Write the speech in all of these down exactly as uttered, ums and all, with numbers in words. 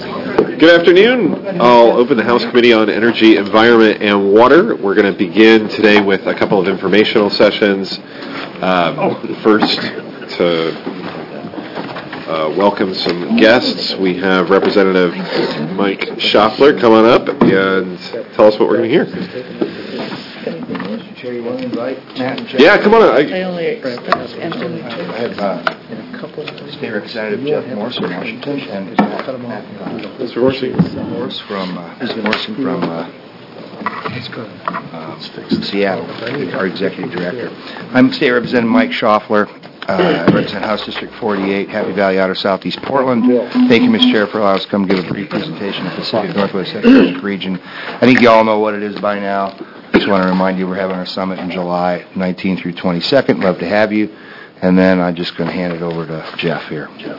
Good afternoon. I'll open the House Committee on Energy, Environment, and Water. We're going to begin today with a couple of informational sessions. Um, first, to uh, welcome some guests, we have Representative Mike Schaffler. Come on up and tell us what we're going to hear. Chair, you want to invite Matt and Jeff? Yeah, come on. I, I only expect Anthony. I have uh, State Representative Jeff Morse from Washington and Matt Mister Morrissey. Morse from uh, Mister Morrison from uh, uh, Seattle, our Executive Director. I'm State Representative Mike Schaffler. Uh, I represent House District forty-eight, Happy Valley, Outer Southeast Portland. Thank you, Mister Chair, for allowing us to come give a brief presentation of the Pacific Northwest Economic Region. I think you all know what it is by now. I just want to remind you we're having our summit in July nineteenth through twenty-second. Love to have you. And then I'm just going to hand it over to Jeff here. Jeff.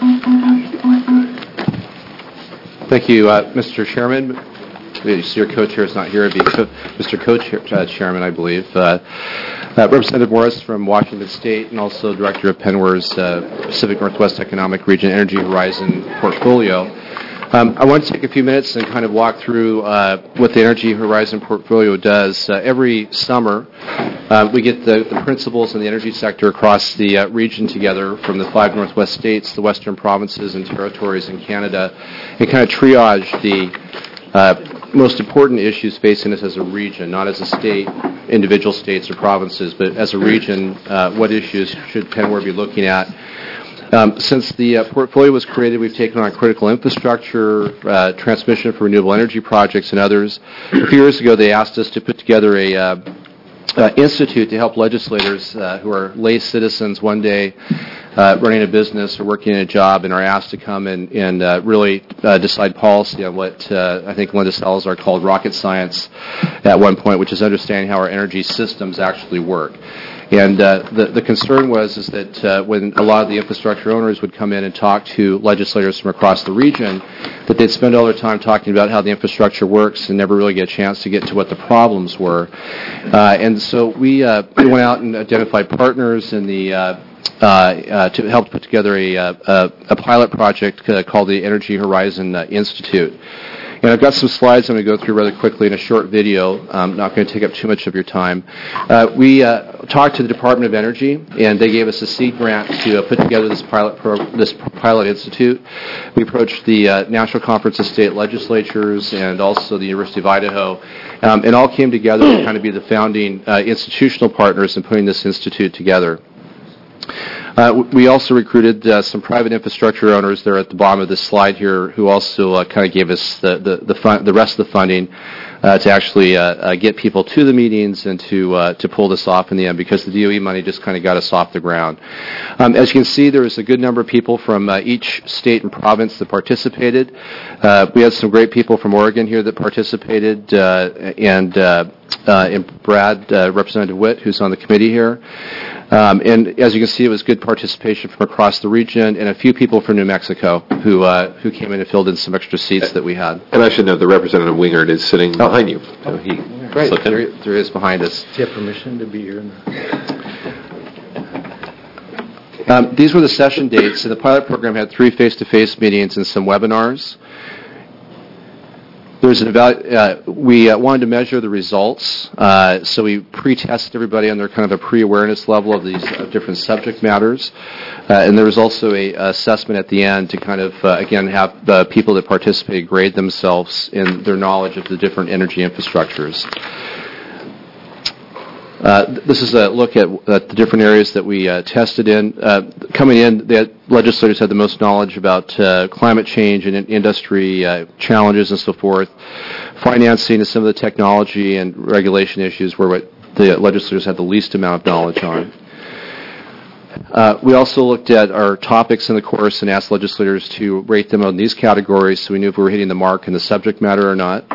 Thank you, uh, Mister Chairman. Your co-chair is not here. It'd be co- Mister Co-Chairman, I believe. Uh, uh, Representative Morris from Washington State and also Director of Penware's uh, Pacific Northwest Economic Region Energy Horizon portfolio. Um, I want to take a few minutes and kind of walk through uh, what the Energy Horizon portfolio does. Uh, every summer, uh, we get the, the principals in the energy sector across the uh, region together from the five Northwest states, the western provinces and territories in Canada, and kind of triage the uh, most important issues facing us as a region, not as a state, individual states or provinces, but as a region, uh, what issues should Penware be looking at? Um, since the uh, portfolio was created, we've taken on critical infrastructure, uh, transmission for renewable energy projects, and others. A few years ago, they asked us to put together a uh, uh, institute to help legislators uh, who are lay citizens one day uh, running a business or working in a job and are asked to come and, and uh, really uh, decide policy on what uh, I think Linda Salazar called rocket science at one point, which is understanding how our energy systems actually work. And uh, the, the concern was is that uh, when a lot of the infrastructure owners would come in and talk to legislators from across the region, that they'd spend all their time talking about how the infrastructure works and never really get a chance to get to what the problems were. Uh, and so we, uh, we went out and identified partners in the uh, uh, uh, to help put together a, a, a pilot project uh, called the Energy Horizon uh, Institute. And I've got some slides I'm going to go through rather quickly in a short video. I'm not going to take up too much of your time. Uh, we uh, talked to the Department of Energy, and they gave us a seed grant to uh, put together this pilot pro- this pilot institute. We approached the uh, National Conference of State Legislatures and also the University of Idaho, um, and all came together to kind of be the founding uh, institutional partners in putting this institute together. Uh, we also recruited uh, some private infrastructure owners there at the bottom of this slide here who also uh, kind of gave us the the, the, fun, the rest of the funding uh, to actually uh, uh, get people to the meetings and to uh, to pull this off in the end, because the D O E money just kind of got us off the ground. Um, as you can see, there was a good number of people from uh, each state and province that participated. Uh, we had some great people from Oregon here that participated, uh, and uh, uh, and Brad, uh, Representative Witt, who's on the committee here. Um, and as you can see, it was good participation from across the region, and a few people from New Mexico who uh, who came in and filled in some extra seats that we had. And I should note the Representative Wingard is sitting oh. behind you. So he Great, there, there is behind us. Do you have permission to be here? Um, these were the session dates, and the pilot program had three face-to-face meetings and some webinars. There's an evalu- uh, we uh, wanted to measure the results, uh, so we pre-tested everybody on their kind of a pre-awareness level of these uh, different subject matters, uh, and there was also a assessment at the end to kind of uh, again have the people that participated grade themselves in their knowledge of the different energy infrastructures. Uh, this is a look at, at the different areas that we uh, tested in. Uh, coming in, the legislators had the most knowledge about uh, climate change and in industry uh, challenges and so forth. Financing and some of the technology and regulation issues were what the legislators had the least amount of knowledge on. Uh, we also looked at our topics in the course and asked legislators to rate them on these categories so we knew if we were hitting the mark in the subject matter or not.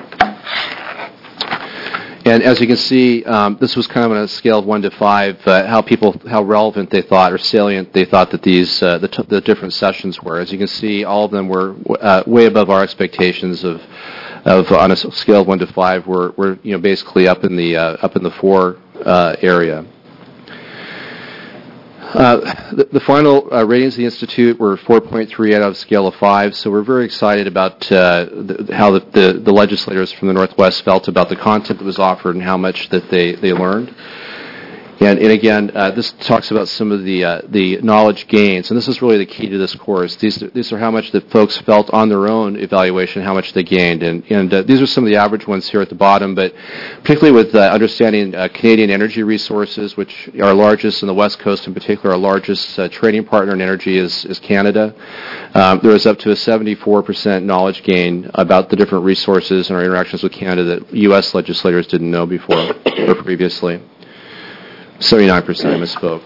And as you can see, um, this was kind of on a scale of one to five, uh, how people, how relevant they thought or salient they thought that these, uh, the, t- the different sessions were. As you can see, all of them were uh, way above our expectations of, of on a scale of one to five. We're, we're you know, basically up in the uh, up in the four uh, area. Uh, the, the final uh, ratings of the Institute were four point three out of a scale of five, so we're very excited about uh, the, how the, the, the legislators from the Northwest felt about the content that was offered and how much that they, they learned. And, and again, uh, this talks about some of the uh, the knowledge gains, and this is really the key to this course. These these are how much the folks felt on their own evaluation, how much they gained, and and uh, these are some of the average ones here at the bottom. But particularly with uh, understanding uh, Canadian energy resources, which are largest in the West Coast in particular, our largest uh, trading partner in energy is is Canada. Um, there is up to a seventy-four percent knowledge gain about the different resources and our interactions with Canada that U S legislators didn't know before or previously. seventy-nine percent, I misspoke.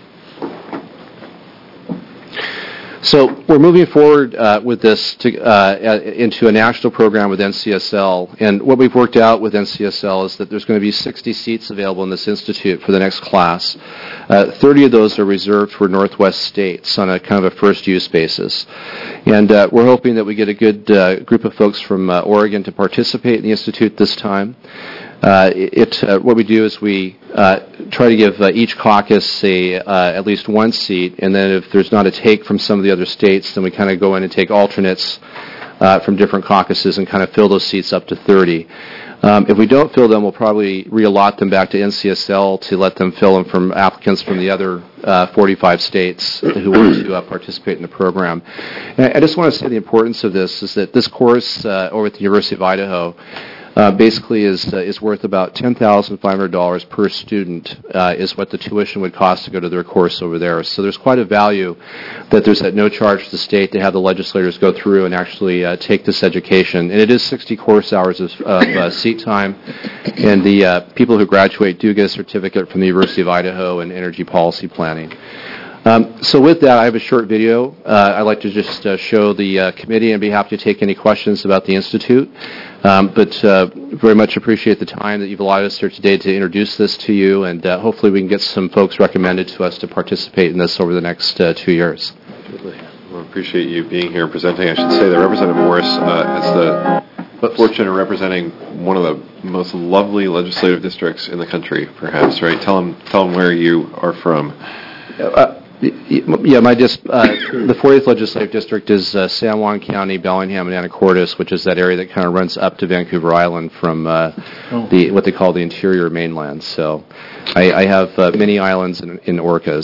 So we're moving forward uh, with this to, uh, into a national program with N C S L. And what we've worked out with N C S L is that there's going to be sixty seats available in this institute for the next class. Uh, thirty of those are reserved for Northwest states on a kind of a first-use basis. And uh, we're hoping that we get a good uh, group of folks from uh, Oregon to participate in the institute this time. Uh, it, uh, what we do is we uh, try to give uh, each caucus a, uh, at least one seat, and then if there's not a take from some of the other states, then we kind of go in and take alternates uh, from different caucuses and kind of fill those seats up to thirty. Um, if we don't fill them, we'll probably reallot them back to N C S L to let them fill them from applicants from the other uh, forty-five states who want to uh, participate in the program. And I just want to say the importance of this is that this course uh, over at the University of Idaho Uh, basically is uh, is worth about ten thousand five hundred dollars per student uh, is what the tuition would cost to go to their course over there. So there's quite a value that there's at no charge to the state to have the legislators go through and actually uh, take this education. And it is sixty course hours of, of uh, seat time, and the uh, people who graduate do get a certificate from the University of Idaho in energy policy planning. Um, so with that, I have a short video. Uh, I'd like to just uh, show the uh, committee and be happy to take any questions about the Institute. Um, but uh, very much appreciate the time that you've allowed us here today to introduce this to you, and uh, hopefully we can get some folks recommended to us to participate in this over the next uh, two years. Well, I appreciate you being here and presenting. I should say that Representative Morris uh, has the fortune of representing one of the most lovely legislative districts in the country, perhaps, right? Tell them, tell them where you are from. Uh, Yeah, my dis- uh, the fortieth Legislative District is uh, San Juan County, Bellingham, and Anacortes, which is that area that kind of runs up to Vancouver Island from uh, oh. the what they call the interior mainland. So I, I have uh, many islands in, in orcas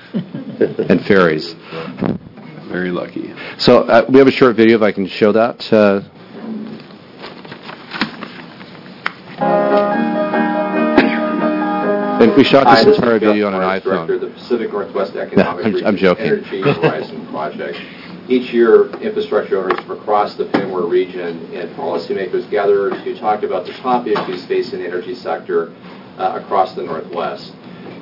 and ferries. Very lucky. So uh, we have a short video, if I can show that. Uh, And we shot this Hi, this entire is video on an Morris, iPhone. Director of the Pacific Northwest Economic no, I'm, I'm joking. Energy Horizon Project. Each year, infrastructure owners from across the Finwar region and policymakers gather to talk about the top issues facing the energy sector uh, across the Northwest.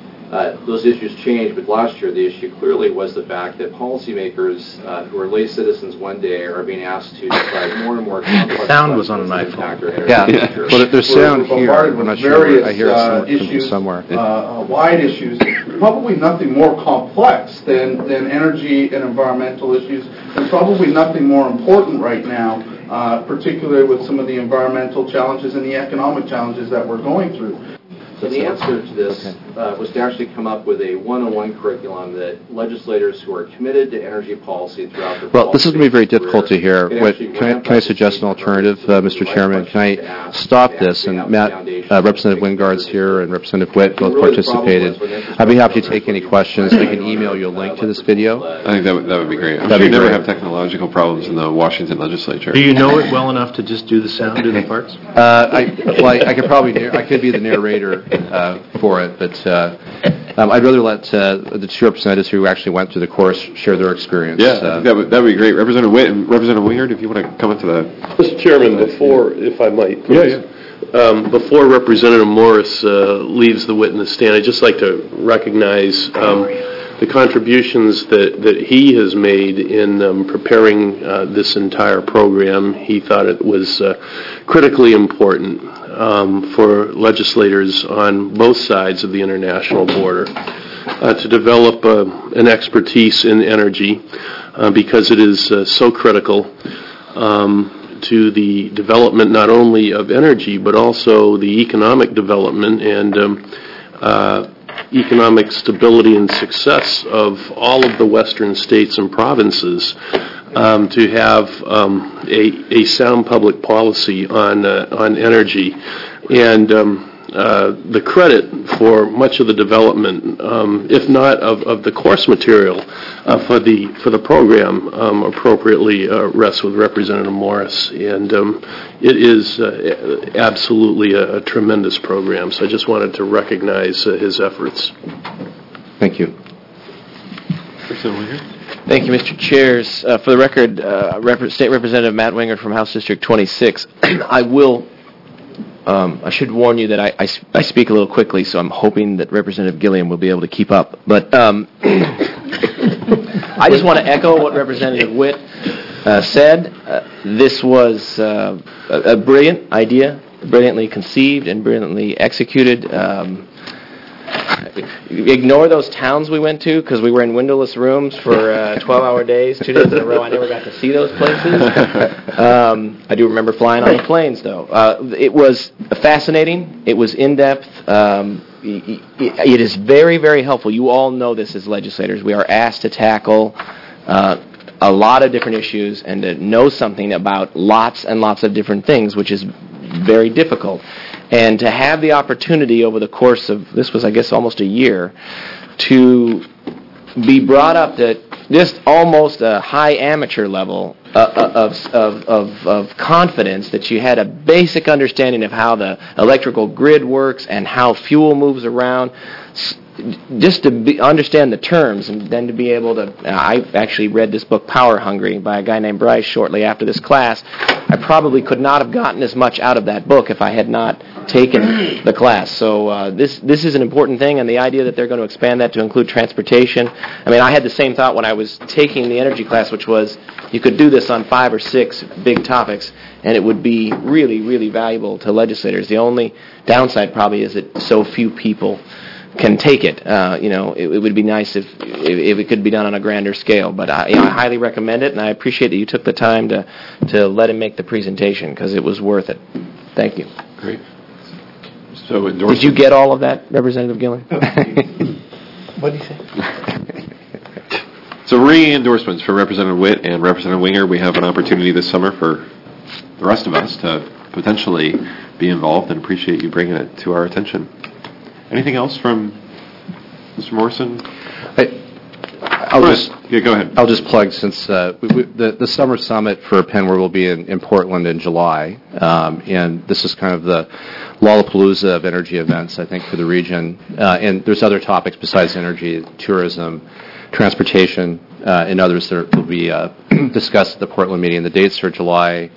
Uh, those issues change, but last year the issue clearly was the fact that policymakers uh, who are lay citizens one day are being asked to decide more and more complex The sound was on an iPhone. Yeah, yeah. Well, there's sound here. I'm not sure. I hear it uh, some, issues, somewhere. Uh, uh, wide issues, probably nothing more complex than, than energy and environmental issues, and probably nothing more important right now, uh, particularly with some of the environmental challenges and the economic challenges that we're going through. So the answer to this uh, was to actually come up with a one oh one curriculum that legislators who are committed to energy policy throughout their Well, this is going to be very difficult to hear. What, can, I, can I suggest an alternative, uh, Mister Chairman? Can I stop this? And Matt, uh, Representative Wingard's here, and Representative Witt both participated. I'd be happy to take any questions. I can email you a link to this video. I think that would, that would be great. I'm That'd sure you be never great. have technological problems in the Washington legislature. Do you know it well enough to just do the sound in the parts? Uh, I, well, I, I could probably, I could be the narrator uh, for it, but uh, um, I'd rather let uh, the two representatives who actually went through the course share their experience. Yeah, I uh, think that would, that would be great. Representative Witt and Representative Wingard, if you want to come into that. Mister Chairman, before, if I might, please. Yeah, yeah. Um, before Representative Morris uh, leaves the witness stand, I'd just like to recognize um, the contributions that, that he has made in um, preparing uh, this entire program. He thought it was uh, critically important um, for legislators on both sides of the international border uh, to develop uh, an expertise in energy uh, because it is uh, so critical um, to the development not only of energy but also the economic development and um, uh, economic stability and success of all of the western states and provinces um, to have um, a, a sound public policy on uh, on energy. And um, uh, the credit for much of the development, um, if not of, of the course material uh, for the for the program, um, appropriately uh, rests with Representative Morris. And um, it is uh, absolutely a, a tremendous program. So I just wanted to recognize uh, his efforts. Thank you. Thank you, Mister Chairs. Uh, for the record, uh, Rep- State Representative Matt Winger from House District twenty-six. I will. Um, I should warn you that I, I, sp- I speak a little quickly, so I'm hoping that Representative Gilliam will be able to keep up. But um, I just want to echo what Representative Witt uh, said. Uh, this was uh, a, a brilliant idea, brilliantly conceived and brilliantly executed. Um, Ignore those towns we went to because we were in windowless rooms for uh, twelve-hour days, two days in a row. I never got to see those places. Um, I do remember flying on the planes, though. Uh, it was fascinating. It was in-depth. Um, it is very, very helpful. You all know this as legislators. We are asked to tackle uh, a lot of different issues and to know something about lots and lots of different things, which is very difficult. And to have the opportunity over the course of, this was, I guess, almost a year, to be brought up to just almost a high amateur level uh, of, of, of, of confidence that you had a basic understanding of how the electrical grid works and how fuel moves around, just to be, understand the terms and then to be able to, uh, I actually read this book, Power Hungry, by a guy named Bryce shortly after this class. I probably could not have gotten as much out of that book if I had not taken the class. So uh, this this is an important thing, and the idea that they're going to expand that to include transportation. I mean, I had the same thought when I was taking the energy class, which was you could do this on five or six big topics, and it would be really, really valuable to legislators. The only downside probably is that so few people can take it. Uh, you know, it, it would be nice if, if if it could be done on a grander scale. But I, you know, I highly recommend it, and I appreciate that you took the time to to let him make the presentation because it was worth it. Thank you. Great. So endorsement. Did you get all of that, Representative Gillen? What did he say? So re-endorsements for Representative Witt and Representative Winger. We have an opportunity this summer for the rest of us to potentially be involved, and appreciate you bringing it to our attention. Anything else from Mister Morrison? I, I'll go just yeah, go ahead. I'll just plug since uh, we, we, the the summer summit for Penware will be in, in Portland in July, um, and this is kind of the Lollapalooza of energy events, I think, for the region. Uh, and there's other topics besides energy, tourism, transportation, uh, and others that will be uh, discussed at the Portland meeting. The dates are July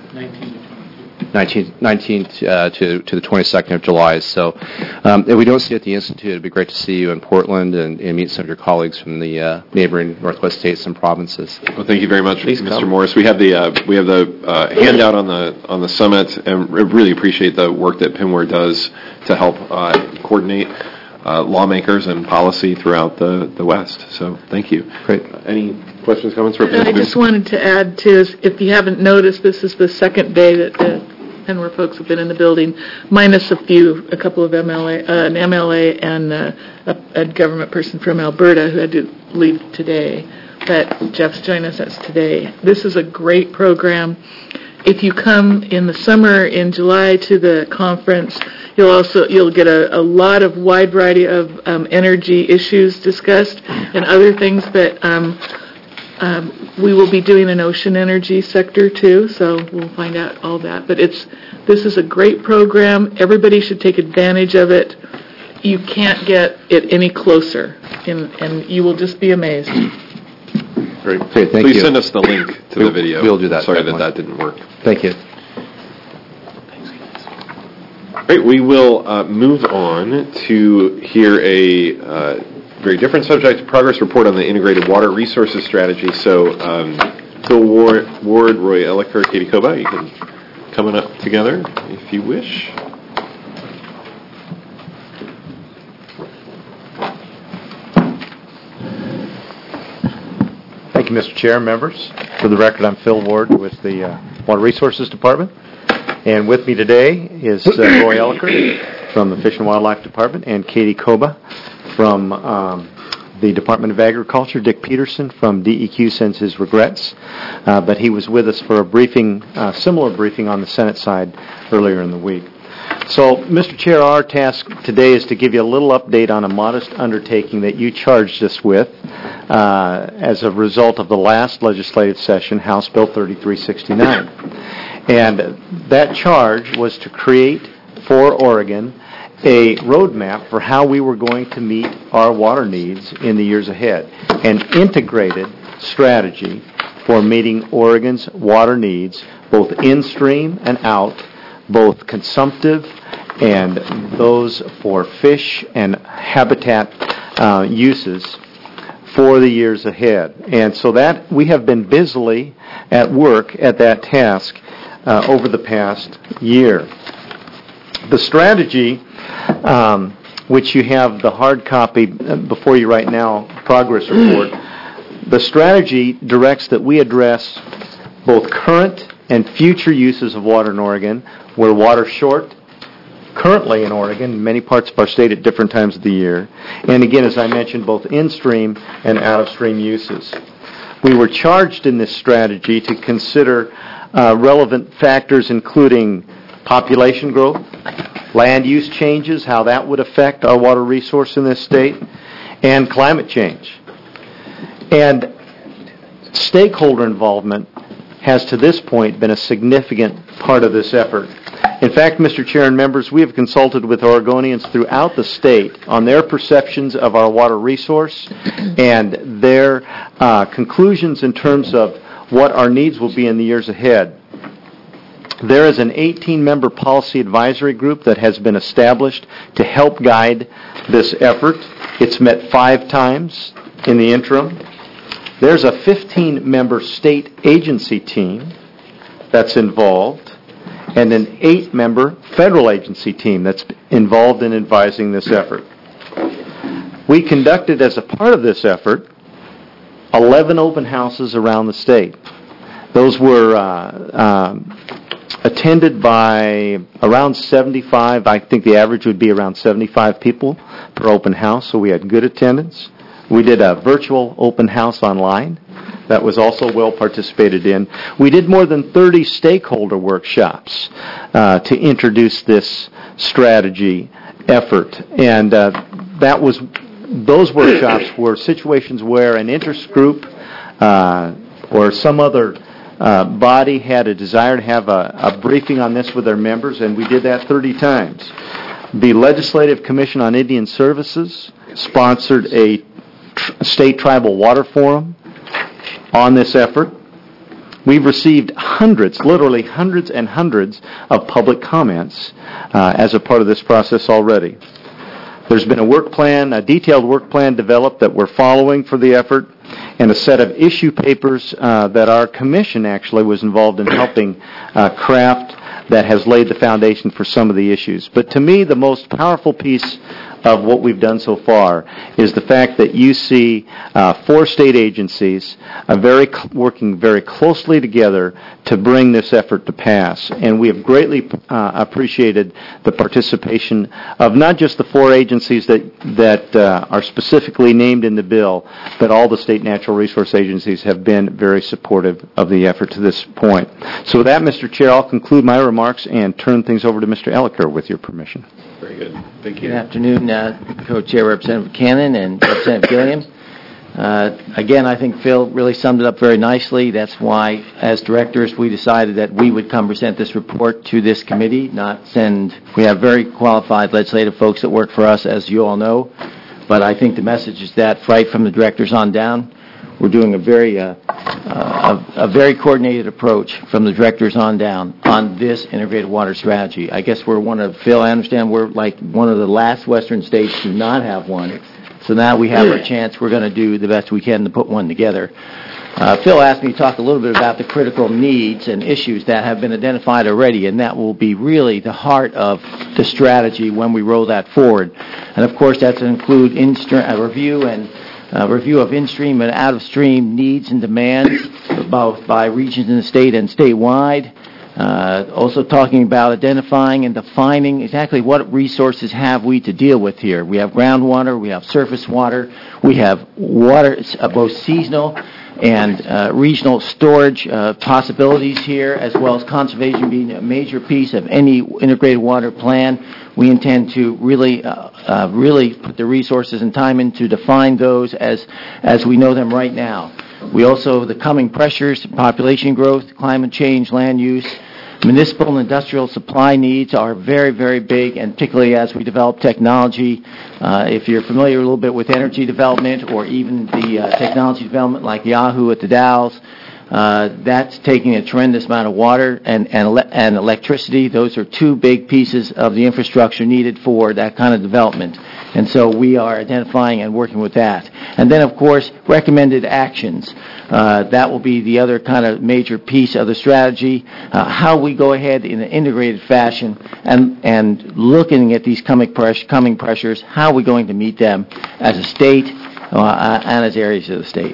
nineteenth, nineteenth uh, to, to the twenty-second of July. So um, if we don't see you at the Institute, it would be great to see you in Portland and, and meet some of your colleagues from the uh, neighboring Northwest states and provinces. Well, thank you very much, Please Mister come. Morris. We have the uh, we have the uh, handout on the on the summit, and re- really appreciate the work that Penware does to help uh, coordinate uh, lawmakers and policy throughout the, the West. So thank you. Great. Uh, any questions, comments, I Representative? just wanted to add, too, is if you haven't noticed, this is the second day that the Penware folks have been in the building, minus a few, a couple of M L A, uh, an M L A and uh, a, a government person from Alberta who had to leave today. But Jeff's joining us today. This is a great program. If you come in the summer, in July, to the conference, you'll also you'll get a, a lot of wide variety of um, energy issues discussed and other things that um, um, we will be doing an ocean energy sector too. So we'll find out all that. But it's this is a great program. Everybody should take advantage of it. You can't get it any closer, and, and you will just be amazed. Great. Great, thank Please you. send us the link to We'll- the video. we'll do that, Sorry that definitely. that didn't work. Thank you. Great. We will uh, move on to hear a uh, very different subject, progress report on the integrated water resources strategy. So, um, Phil Ward, Ward, Roy Elliker, Katie Koba, you can come on up together if you wish. Thank you, Mister Chair, members. For the record, I'm Phil Ward with the uh, Water Resources Department. And with me today is uh, Roy Elliker from the Fish and Wildlife Department and Katie Koba from um, the Department of Agriculture. Dick Peterson from D E Q sends his regrets, uh, but he was with us for a briefing, uh, similar briefing on the Senate side earlier in the week. So, Mister Chair, our task today is to give you a little update on a modest undertaking that you charged us with uh, as a result of the last legislative session, House Bill thirty-three sixty-nine. And that charge was to create for Oregon a roadmap for how we were going to meet our water needs in the years ahead, an integrated strategy for meeting Oregon's water needs, both in-stream and out, both consumptive and those for fish and habitat uh, uses for the years ahead. And so that we have been busily at work at that task uh, over the past year. The strategy, um, which you have the hard copy before you right now, progress report, the strategy directs that we address both current and future uses of water in Oregon. We're water short currently in Oregon, in many parts of our state at different times of the year. And again, as I mentioned, both in-stream and out-of-stream uses. We were charged in this strategy to consider uh, relevant factors including population growth, land use changes, how that would affect our water resource in this state, and climate change. And stakeholder involvement has to this point been a significant part of this effort. In fact, Mister Chair and members, we have consulted with Oregonians throughout the state on their perceptions of our water resource and their uh, conclusions in terms of what our needs will be in the years ahead. There is an eighteen-member policy advisory group that has been established to help guide this effort. It's met five times in the interim. There's a fifteen-member state agency team that's involved, and an eight-member federal agency team that's involved in advising this effort. We conducted, as a part of this effort, eleven open houses around the state. Those were uh, um, attended by around seventy-five, I think the average would be around seventy-five people per open house, so we had good attendance. We did a virtual open house online that was also well participated in. We did more than thirty stakeholder workshops uh, to introduce this strategy effort. And uh, that was those workshops were situations where an interest group uh, or some other uh, body had a desire to have a, a briefing on this with their members, and we did that thirty times. The Legislative Commission on Indian Services sponsored a tr- state tribal water forum on this effort. We've received hundreds, literally hundreds and hundreds of public comments uh, as a part of this process already. There's been a work plan, a detailed work plan developed that we're following for the effort, and a set of issue papers uh, that our commission actually was involved in helping uh, craft that has laid the foundation for some of the issues. But to me, the most powerful piece of what we've done so far is the fact that you see uh, four state agencies uh, very cl- working very closely together to bring this effort to pass. And we have greatly uh, appreciated the participation of not just the four agencies that, that uh, are specifically named in the bill, but all the state natural resource agencies have been very supportive of the effort to this point. So with that, Mister Chair, I'll conclude my remarks and turn things over to Mister Elliker with your permission. Very good. Thank you. Good afternoon, uh, Co-Chair Representative Cannon and Representative Gilliam. Uh, again, I think Phil really summed it up very nicely. That's why, as directors, we decided that we would come present this report to this committee, not send. We have very qualified legislative folks that work for us, as you all know. But I think the message is that right from the directors on down, we're doing a very uh, uh, a, a very coordinated approach from the directors on down on this integrated water strategy. I guess we're one of, Phil, I understand we're like one of the last western states to not have one. So now we have our chance. We're going to do the best we can to put one together. Uh, Phil asked me to talk a little bit about the critical needs and issues that have been identified already, and that will be really the heart of the strategy when we roll that forward. And of course, that's to include in- a review and Uh, review of in-stream and out-of-stream needs and demands, both by regions in the state and statewide. Uh, also talking about identifying and defining exactly what resources have we to deal with here. We have groundwater, we have surface water, we have water, uh, both seasonal and uh, regional storage uh, possibilities here, as well as conservation being a major piece of any integrated water plan. We intend to really, uh, uh, really put the resources and time in to define those as, as we know them right now. We also, the coming pressures, population growth, climate change, land use, municipal and industrial supply needs are very, very big, and particularly as we develop technology. Uh, if you're familiar a little bit with energy development or even the uh, technology development like Yahoo at the Dalles, uh, that's taking a tremendous amount of water and, and, ele- and electricity. Those are two big pieces of the infrastructure needed for that kind of development. And so we are identifying and working with that. And then, of course, recommended actions. Uh, that will be the other kind of major piece of the strategy, uh, how we go ahead in an integrated fashion and, and looking at these coming, press- coming pressures, how are we going to meet them as a state uh, and as areas of the state.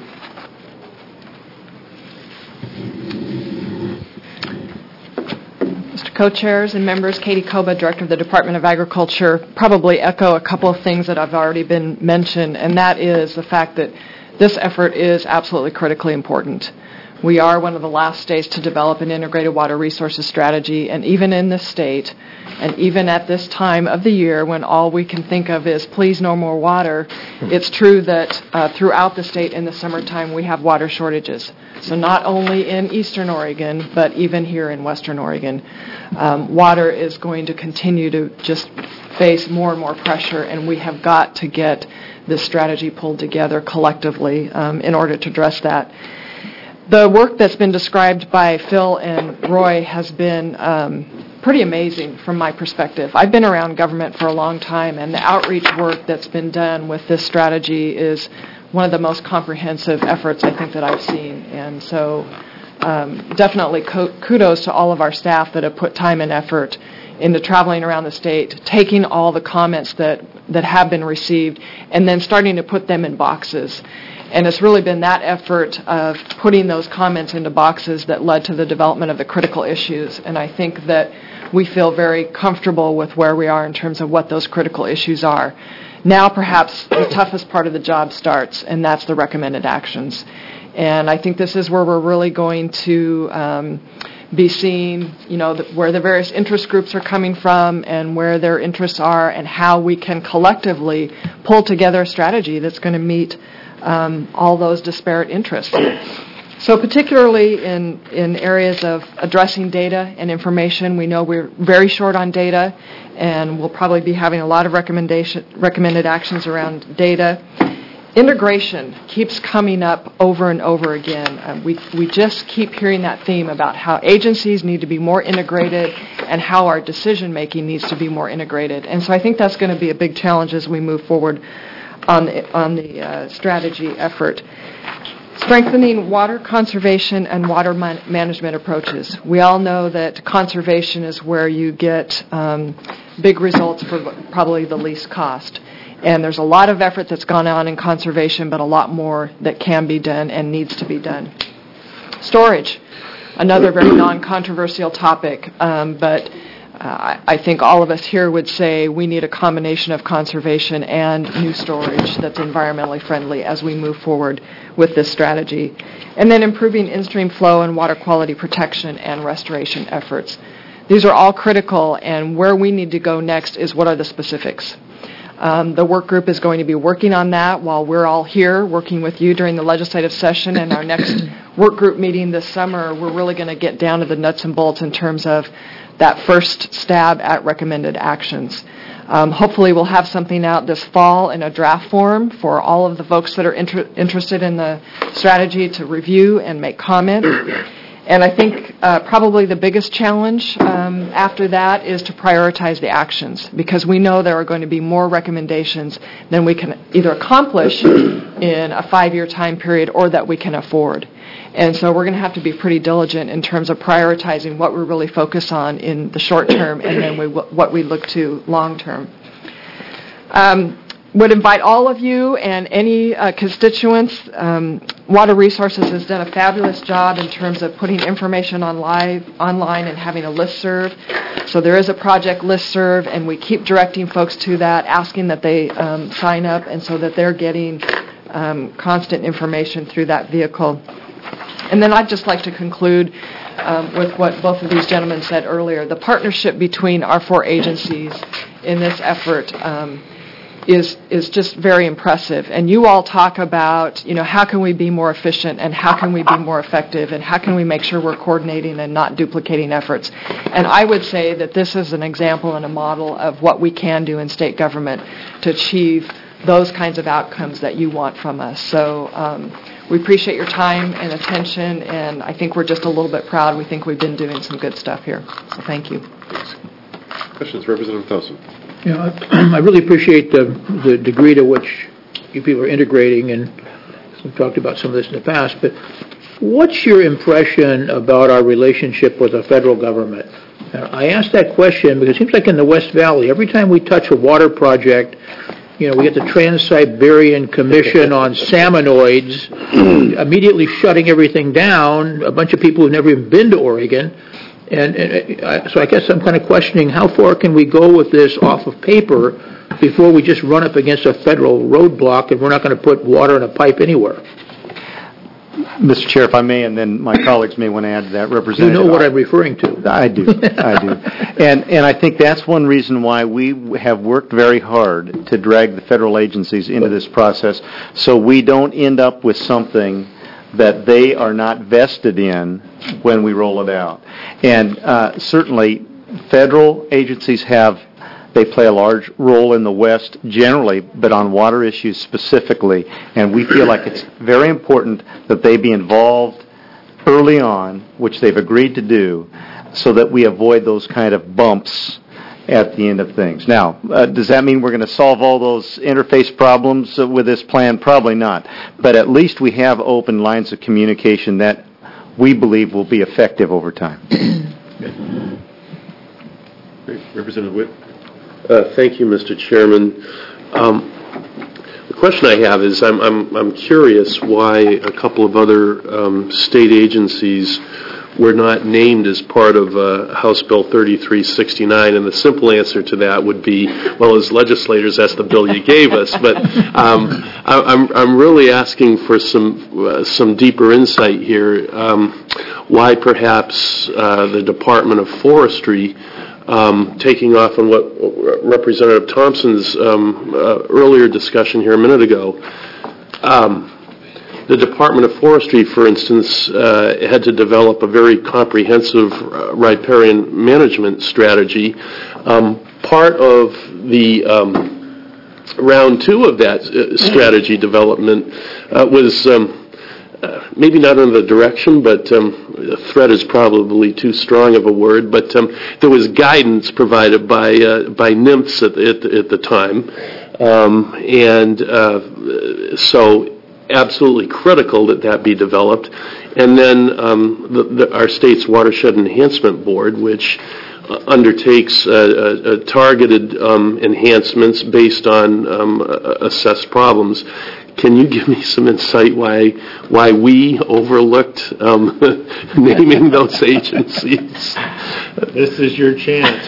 Mister Co-Chairs and members, Katie Koba, Director of the Department of Agriculture, probably echo a couple of things that have already been mentioned, and that is the fact that this effort is absolutely critically important. We are one of the last states to develop an integrated water resources strategy, and even in this state, and even at this time of the year when all we can think of is please no more water, it's true that uh, throughout the state in the summertime we have water shortages. So not only in eastern Oregon, but even here in western Oregon, um, water is going to continue to just face more and more pressure, and we have got to get this strategy pulled together collectively um, in order to address that. The work that's been described by Phil and Roy has been um, pretty amazing from my perspective. I've been around government for a long time, and the outreach work that's been done with this strategy is one of the most comprehensive efforts I think that I've seen. And so um, definitely co- kudos to all of our staff that have put time and effort into traveling around the state, taking all the comments that, that have been received, and then starting to put them in boxes. And it's really been that effort of putting those comments into boxes that led to the development of the critical issues. And I think that we feel very comfortable with where we are in terms of what those critical issues are. Now perhaps the toughest part of the job starts, and that's the recommended actions. And I think this is where we're really going to um, be seeing, you know, the, where the various interest groups are coming from and where their interests are and how we can collectively pull together a strategy that's going to meet um, all those disparate interests. So particularly in, in areas of addressing data and information, we know we're very short on data, and we'll probably be having a lot of recommendation, recommended actions around data. Integration keeps coming up over and over again. Uh, we, we just keep hearing that theme about how agencies need to be more integrated and how our decision-making needs to be more integrated. And so I think that's going to be a big challenge as we move forward on the, on the uh, strategy effort. Strengthening water conservation and water man- management approaches. We all know that conservation is where you get um, big results for probably the least cost. And there's a lot of effort that's gone on in conservation, but a lot more that can be done and needs to be done. Storage, another very non-controversial topic, um, but uh, I think all of us here would say we need a combination of conservation and new storage that's environmentally friendly as we move forward with this strategy. And then improving in-stream flow and water quality protection and restoration efforts. These are all critical, and where we need to go next is what are the specifics. Um, the work group is going to be working on that while we're all here working with you during the legislative session, and our next work group meeting this summer, we're really going to get down to the nuts and bolts in terms of that first stab at recommended actions. Um, hopefully we'll have something out this fall in a draft form for all of the folks that are inter- interested in the strategy to review and make comment. And I think uh, probably the biggest challenge um, after that is to prioritize the actions, because we know there are going to be more recommendations than we can either accomplish in a five-year time period or that we can afford. And so we're going to have to be pretty diligent in terms of prioritizing what we really focus on in the short term and then we, what we look to long term. Um, would invite all of you and any uh, constituents. Um, Water Resources has done a fabulous job in terms of putting information on live, online and having a listserv. So there is a project listserv, and we keep directing folks to that, asking that they um, sign up, and so that they're getting um, constant information through that vehicle. And then I'd just like to conclude um, with what both of these gentlemen said earlier. The partnership between our four agencies in this effort um, is is just very impressive. And you all talk about, you know, how can we be more efficient and how can we be more effective and how can we make sure we're coordinating and not duplicating efforts. And I would say that this is an example and a model of what we can do in state government to achieve those kinds of outcomes that you want from us. So um, we appreciate your time and attention, and I think we're just a little bit proud. We think we've been doing some good stuff here. So thank you. Questions, Representative Thompson? Yeah, I really appreciate the, the degree to which you people are integrating, and we've talked about some of this in the past, but what's your impression about our relationship with the federal government? Uh, I ask that question because it seems like in the West Valley, every time we touch a water project, you know, we get the Trans-Siberian Commission on Salmonoids immediately shutting everything down, a bunch of people who've never even been to Oregon. And, and I, so I guess I'm kind of questioning how far can we go with this off of paper before we just run up against a federal roadblock and we're not going to put water in a pipe anywhere. Mister Chair, if I may, and then my colleagues may want to add to that. Representative, you know what I'm referring to. I do, I do. And, and I think that's one reason why we have worked very hard to drag the federal agencies into this process so we don't end up with something that they are not vested in when we roll it out. And uh, certainly federal agencies have, they play a large role in the West generally, but on water issues specifically. And we feel like it's very important that they be involved early on, which they've agreed to do, so that we avoid those kind of bumps at the end of things. Now, uh, does that mean we're going to solve all those interface problems uh, with this plan? Probably not. But at least we have open lines of communication that we believe will be effective over time. Great. Representative Witt. Uh, thank you, Mister Chairman. Um, the question I have is I'm, I'm, I'm curious why a couple of other um, state agencies were not named as part of uh, House Bill thirty-three sixty-nine, and the simple answer to that would be, well, as legislators, that's the bill you gave us. But um, I, I'm, I'm really asking for some uh, some deeper insight here. Um, why perhaps uh, the Department of Forestry, um, taking off on what Representative Thompson's um, uh, earlier discussion here a minute ago, um, the Department of Forestry, for instance, uh, had to develop a very comprehensive uh, riparian management strategy. Um, part of the um, round two of that uh, strategy development uh, was um, uh, maybe not under the direction, but um, threat is probably too strong of a word, but um, there was guidance provided by uh, by NIMS at, at, at the time. Um, and uh, so absolutely critical that that be developed. And then um, the, the, our state's Watershed Enhancement Board, which uh, undertakes uh, uh, uh, targeted um, enhancements based on um, uh, assessed problems. Can you give me some insight why why we overlooked um, naming those agencies? This is your chance,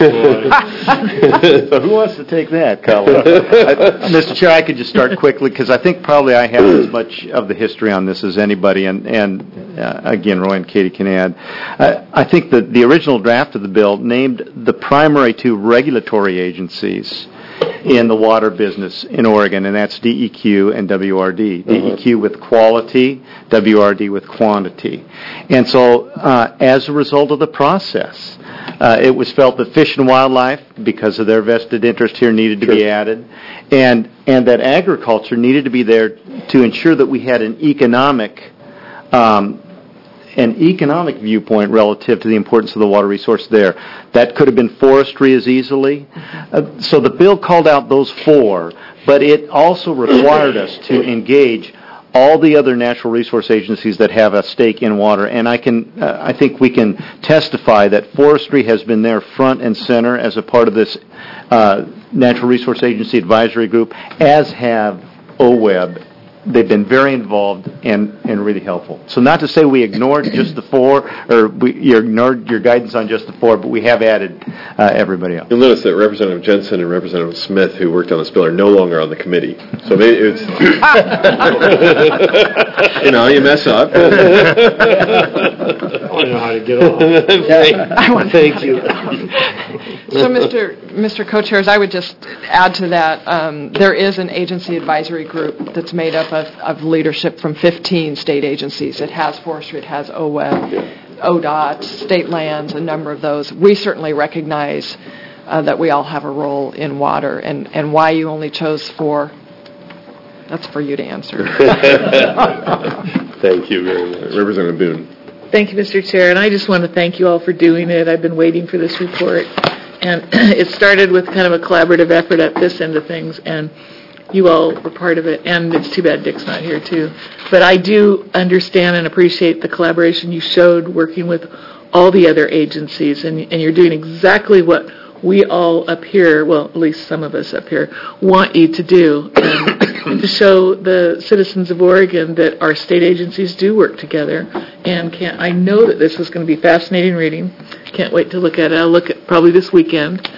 boy. So who wants to take that, Colin? I, Mister Chair, I could just start quickly because I think probably I have as much of the history on this as anybody, and, and uh, again, Roy and Katie can add. Uh, I think that the original draft of the bill named the primary two regulatory agencies in the water business in Oregon, and that's D E Q and W R D. Mm-hmm. D E Q with quality, W R D with quantity. And so uh, as a result of the process, uh, it was felt that Fish and Wildlife, because of their vested interest here, needed to sure. be added, and and that agriculture needed to be there to ensure that we had an economic um, an economic viewpoint relative to the importance of the water resource there. That could have been forestry as easily. Uh, so the bill called out those four, but it also required us to engage all the other natural resource agencies that have a stake in water. And I can, uh, I think we can testify that forestry has been there front and center as a part of this uh, Natural Resource Agency Advisory Group, as have O W E B. They've been very involved and, and really helpful. So not to say we ignored just the four, or we you ignored your guidance on just the four, but we have added uh, everybody else. You'll notice that Representative Jensen and Representative Smith, who worked on this bill, are no longer on the committee. So maybe it's, you know, you mess up. I want to know how to get off. Thank you. So, Mister Mister Co-Chairs, I would just add to that, um, there is an agency advisory group that's made up of, of leadership from fifteen state agencies. It has forestry, it has O W E B, O D O T, state lands, a number of those. We certainly recognize uh, that we all have a role in water, and, and why you only chose four, that's for you to answer. Thank you very much. Representative Boone. Thank you, Mister Chair, and I just want to thank you all for doing it. I've been waiting for this report, and it started with kind of a collaborative effort at this end of things, and you all were part of it, and it's too bad Dick's not here, too. But I do understand and appreciate the collaboration you showed working with all the other agencies, and, and you're doing exactly what we all up here, well, at least some of us up here, want you to do, and, and to show the citizens of Oregon that our state agencies do work together. And can't, I know that this was going to be fascinating reading. Can't wait to look at it. I'll look at probably this weekend.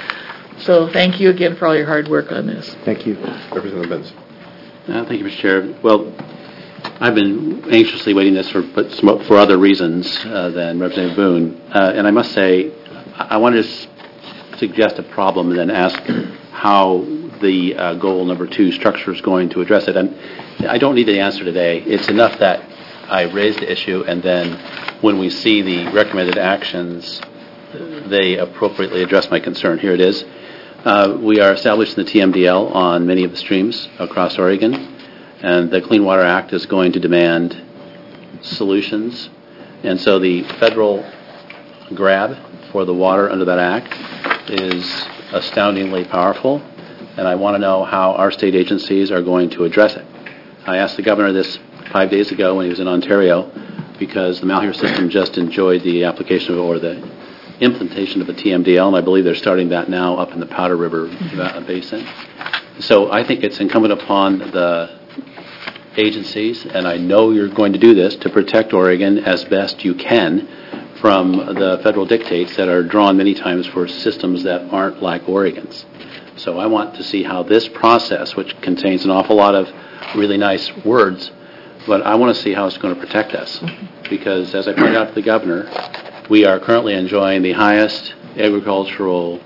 So thank you again for all your hard work on this. Thank you. Representative Benz. Uh, thank you, Mister Chair. Well, I've been anxiously waiting this for but some- for other reasons uh, than Representative Boone. Uh, and I must say, I, I want to s- suggest a problem and then ask how the uh, goal number two structure is going to address it. And I don't need the answer today. It's enough that I raise the issue, and then when we see the recommended actions, they appropriately address my concern. Here it is. Uh, we are established in the T M D L on many of the streams across Oregon, and the Clean Water Act is going to demand solutions. And so the federal grab for the water under that act is astoundingly powerful, and I want to know how our state agencies are going to address it. I asked the governor this five days ago when he was in Ontario, because the Malheur system just enjoyed the application of, or the implementation of a T M D L, and I believe they're starting that now up in the Powder River mm-hmm. Basin. So I think it's incumbent upon the agencies, and I know you're going to do this, to protect Oregon as best you can from the federal dictates that are drawn many times for systems that aren't like Oregon's. So I want to see how this process, which contains an awful lot of really nice words, but I want to see how it's going to protect us. Because as I pointed out to the governor, we are currently enjoying the highest agricultural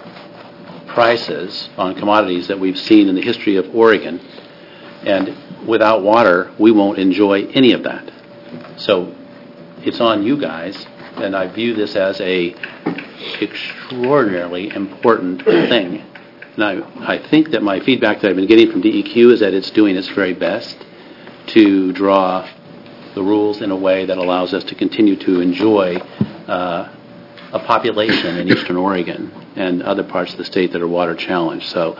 prices on commodities that we've seen in the history of Oregon. And without water, we won't enjoy any of that. So it's on you guys, and I view this as a extraordinarily important thing. And I, I think that my feedback that I've been getting from D E Q is that it's doing its very best to draw the rules in a way that allows us to continue to enjoy uh, a population in eastern Oregon and other parts of the state that are water challenged. So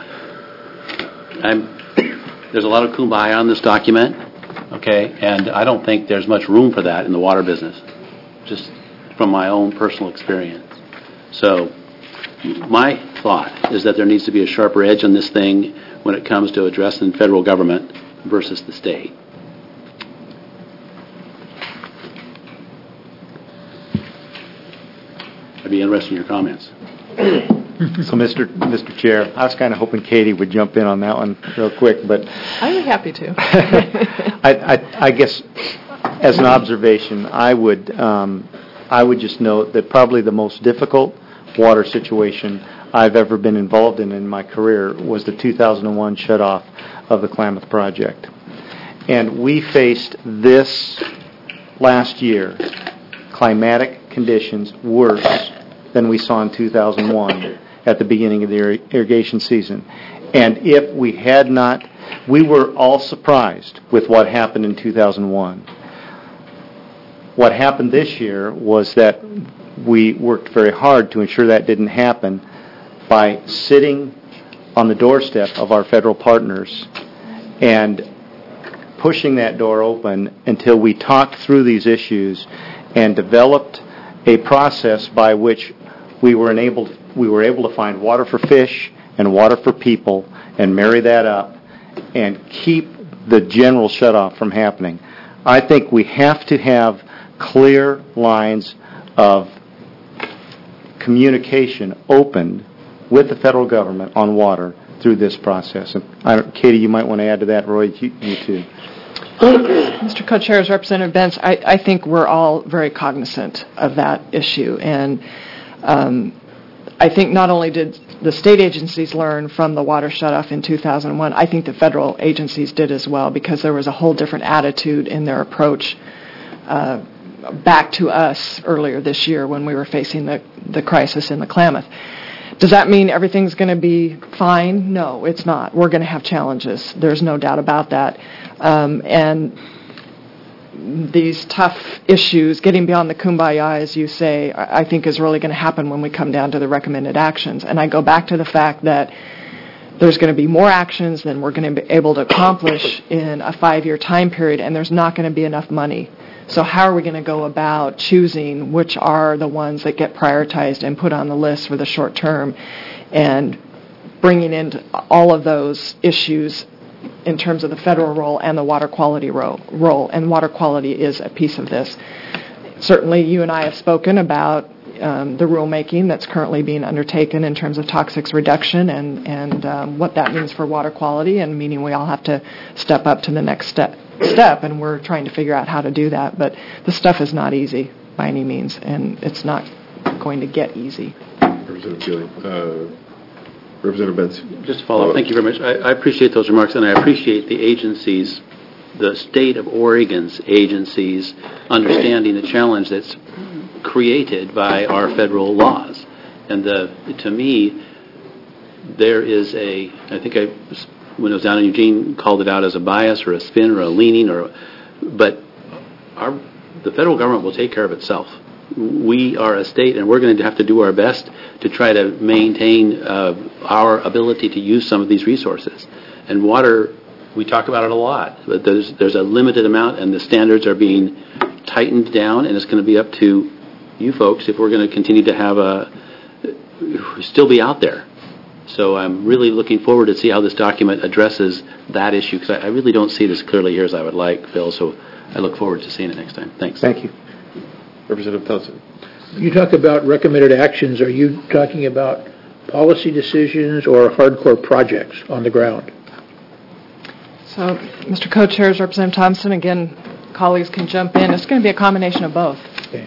I'm, there's a lot of kumbaya on this document, okay, and I don't think there's much room for that in the water business, just from my own personal experience. So my thought is that there needs to be a sharper edge on this thing when it comes to addressing federal government versus the state. I'd be interested in your comments. So, Mister Mister Chair, I was kind of hoping Katie would jump in on that one real quick, but I'd be happy to. I, I, I guess as an observation, I would um, I would just note that probably the most difficult water situation I've ever been involved in in my career was the two thousand one shutoff of the Klamath Project, and we faced this last year, climatic conditions worse than we saw in two thousand one at the beginning of the ir- irrigation season. And if we had not, we were all surprised with what happened in two thousand one. What happened this year was that we worked very hard to ensure that didn't happen by sitting on the doorstep of our federal partners and pushing that door open until we talked through these issues and developed a process by which we were enabled we were able to find water for fish and water for people and marry that up and keep the general shutoff from happening. I think we have to have clear lines of communication opened with the federal government on water through this process. And I don't, Katie, you might want to add to that. Roy, you, you too. Mister Co-Chairs, Representative Bentz, I, I think we're all very cognizant of that issue. And um, I think not only did the state agencies learn from the water shutoff in two thousand one, I think the federal agencies did as well, because there was a whole different attitude in their approach uh, back to us earlier this year when we were facing the, the crisis in the Klamath. Does that mean everything's going to be fine? No, it's not. We're going to have challenges. There's no doubt about that. Um, and these tough issues, getting beyond the kumbaya, as you say, I think is really going to happen when we come down to the recommended actions. And I go back to the fact that there's going to be more actions than we're going to be able to accomplish in a five-year time period, and there's not going to be enough money. So how are we going to go about choosing which are the ones that get prioritized and put on the list for the short term, and bringing in all of those issues in terms of the federal role and the water quality role, role, and water quality is a piece of this. Certainly you and I have spoken about um, the rulemaking that's currently being undertaken in terms of toxics reduction and, and um, what that means for water quality, and meaning we all have to step up to the next step. step, and we're trying to figure out how to do that. But the stuff is not easy by any means, and it's not going to get easy. Representative Gilliam. Uh, Representative Bentz. Just to follow up, thank you very much. I, I appreciate those remarks, and I appreciate the agencies, the state of Oregon's agencies, understanding the challenge that's created by our federal laws. And the, to me, there is a, I think I, when I was down in Eugene, called it out as a bias or a spin or a leaning, or, but our, the federal government will take care of itself. We are a state, and we're going to have to do our best to try to maintain uh, our ability to use some of these resources. And water, we talk about it a lot, but there's there's a limited amount, and the standards are being tightened down, and it's going to be up to you folks if we're going to continue to have a still be out there. So I'm really looking forward to see how this document addresses that issue, because I, I really don't see it as clearly here as I would like, Phil. So I look forward to seeing it next time. Thanks. Thank you. Representative Thompson. You talk about recommended actions. Are you talking about policy decisions or hardcore projects on the ground? So, Mister Co-Chairs, Representative Thompson, again, colleagues can jump in. It's going to be a combination of both. Okay.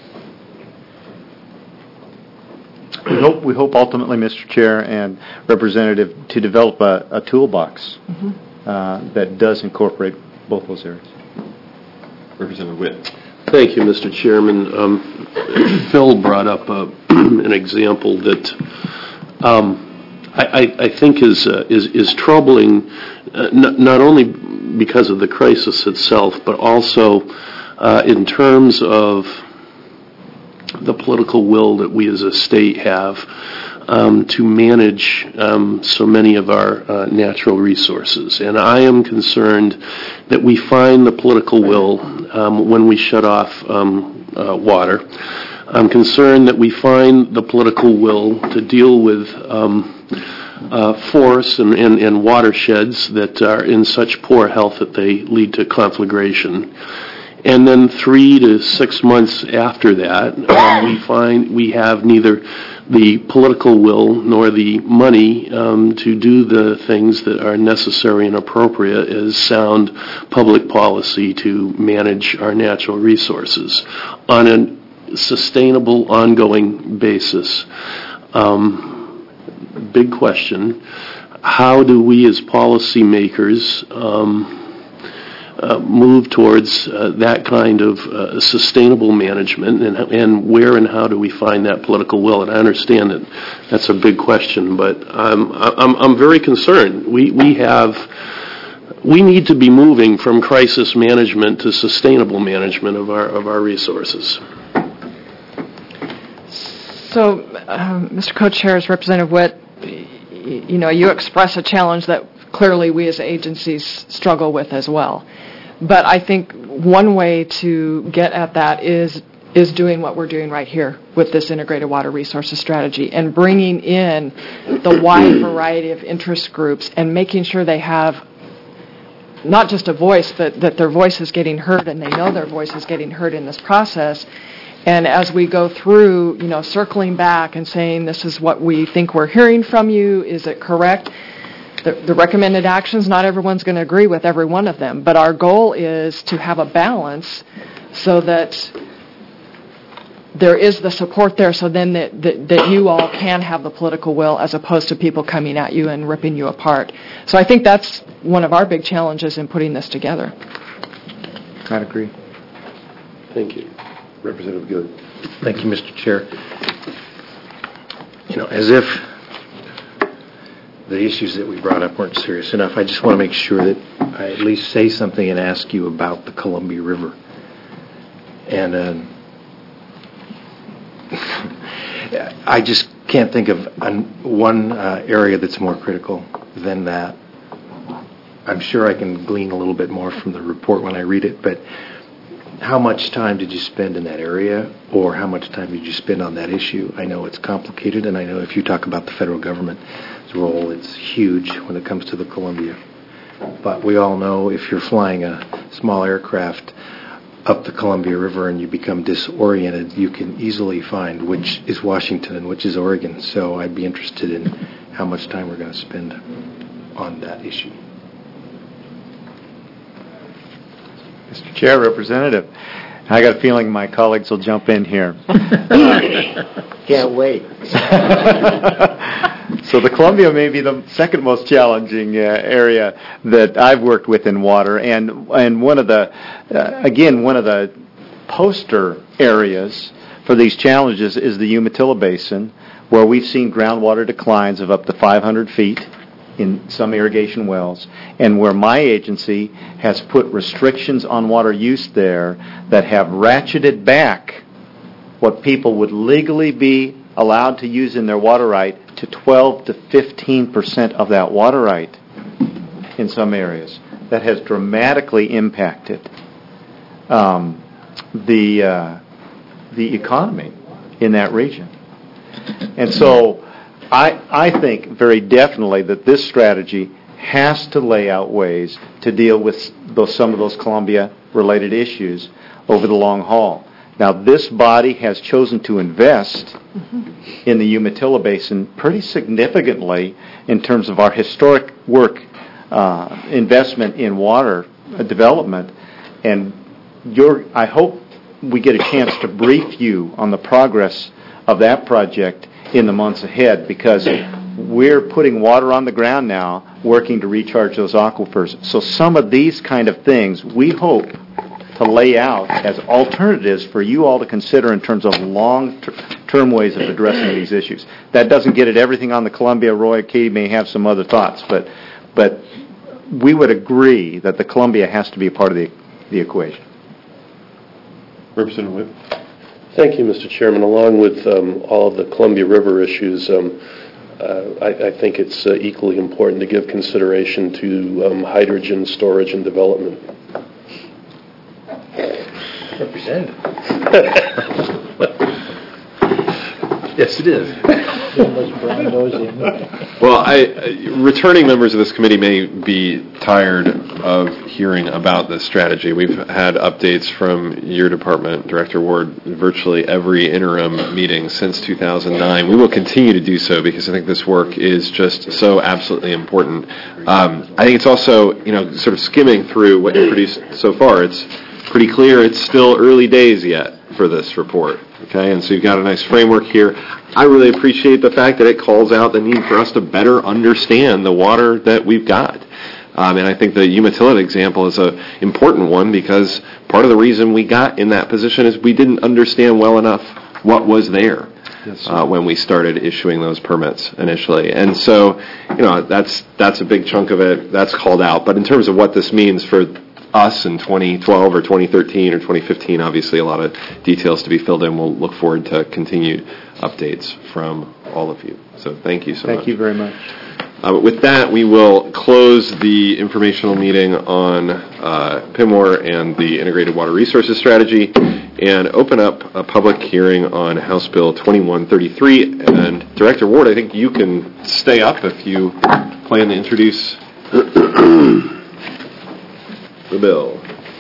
We hope, we hope ultimately, Mister Chair and Representative, to develop a, a toolbox mm-hmm. uh, that does incorporate both those areas. Representative Witt. Thank you, Mister Chairman. Um, Phil brought up uh, an example that um, I, I think is uh, is, is troubling, uh, n- not only because of the crisis itself, but also uh, in terms of the political will that we as a state have um, to manage um, so many of our uh, natural resources. And I am concerned that we find the political will um, when we shut off um, uh, water. I'm concerned that we find the political will to deal with um, uh, forests and, and, and watersheds that are in such poor health that they lead to conflagration. And then three to six months after that, um, we find we have neither the political will nor the money um, to do the things that are necessary and appropriate as sound public policy to manage our natural resources on a sustainable, ongoing basis. Um, big question. How do we as policymakers um, Uh, move towards uh, that kind of uh, sustainable management, and, and where and how do we find that political will? And I understand that that's a big question, but I'm I'm, I'm very concerned. We we have we need to be moving from crisis management to sustainable management of our of our resources. So, um, Mister Co-Chairs, Representative Witt, you know, you express a challenge that clearly we as agencies struggle with as well. But I think one way to get at that is is doing what we're doing right here with this integrated water resources strategy and bringing in the wide variety of interest groups and making sure they have not just a voice, but that their voice is getting heard and they know their voice is getting heard in this process. And as we go through, you know, circling back and saying, this is what we think we're hearing from you, is it correct? The, the recommended actions, not everyone's going to agree with every one of them, but our goal is to have a balance so that there is the support there, so then that, that, that you all can have the political will as opposed to people coming at you and ripping you apart. So I think that's one of our big challenges in putting this together. I'd agree. Thank you. Representative Good. Thank you, Mister Chair. You know, as if the issues that we brought up weren't serious enough, I just want to make sure that I at least say something and ask you about the Columbia River. And uh, I just can't think of one uh, area that's more critical than that. I'm sure I can glean a little bit more from the report when I read it, but how much time did you spend in that area, or how much time did you spend on that issue? I know it's complicated, and I know if you talk about the federal government's role, it's huge when it comes to the Columbia. But we all know if you're flying a small aircraft up the Columbia River and you become disoriented, you can easily find which is Washington and which is Oregon. So I'd be interested in how much time we're going to spend on that issue. Mister Chair, Representative, I got a feeling my colleagues will jump in here. Can't wait. So the Columbia may be the second most challenging uh, area that I've worked with in water, and and one of the, uh, again, one of the poster areas for these challenges is the Umatilla Basin, where we've seen groundwater declines of up to five hundred feet in some irrigation wells, and where my agency has put restrictions on water use there that have ratcheted back what people would legally be allowed to use in their water right to twelve to fifteen percent of that water right in some areas. That has dramatically impacted um, the uh, the economy in that region. And so I, I think very definitely that this strategy has to lay out ways to deal with those, some of those Columbia-related issues over the long haul. Now, this body has chosen to invest mm-hmm. in the Umatilla Basin pretty significantly in terms of our historic work, uh, investment in water uh, development. And your, I hope we get a chance to brief you on the progress of that project in the months ahead, because we're putting water on the ground now, working to recharge those aquifers. So some of these kind of things we hope to lay out as alternatives for you all to consider in terms of long-term ways of addressing these issues. That doesn't get at everything on the Columbia. Roy, Katie may have some other thoughts, but but we would agree that the Columbia has to be a part of the, the equation. Representative Whip. Thank you, Mister Chairman. Along with um, all of the Columbia River issues, um, uh, I, I think it's uh, equally important to give consideration to um, hydrogen storage and development. Representative. Yes, it is. Well, I, returning members of this committee may be tired of hearing about this strategy. We've had updates from your department, Director Ward, virtually every interim meeting since two thousand nine. We will continue to do so because I think this work is just so absolutely important. Um, I think it's also, you know, sort of skimming through what you've produced so far, it's pretty clear it's still early days yet for this report. Okay, and so you've got a nice framework here. I really appreciate the fact that it calls out the need for us to better understand the water that we've got. Um, and I think the Umatilla example is an important one because part of the reason we got in that position is we didn't understand well enough what was there yes, uh, when we started issuing those permits initially. And so, you know, that's that's a big chunk of it. That's called out. But in terms of what this means for us in twenty twelve or twenty thirteen or twenty fifteen, obviously a lot of details to be filled in. We'll look forward to continued updates from all of you. So thank you so thank much. Thank you very much. Uh, with that, we will close the informational meeting on uh, P I M W R and the Integrated Water Resources Strategy and open up a public hearing on House Bill twenty-one thirty-three. And Director Ward, I think you can stay up if you plan to introduce the bill.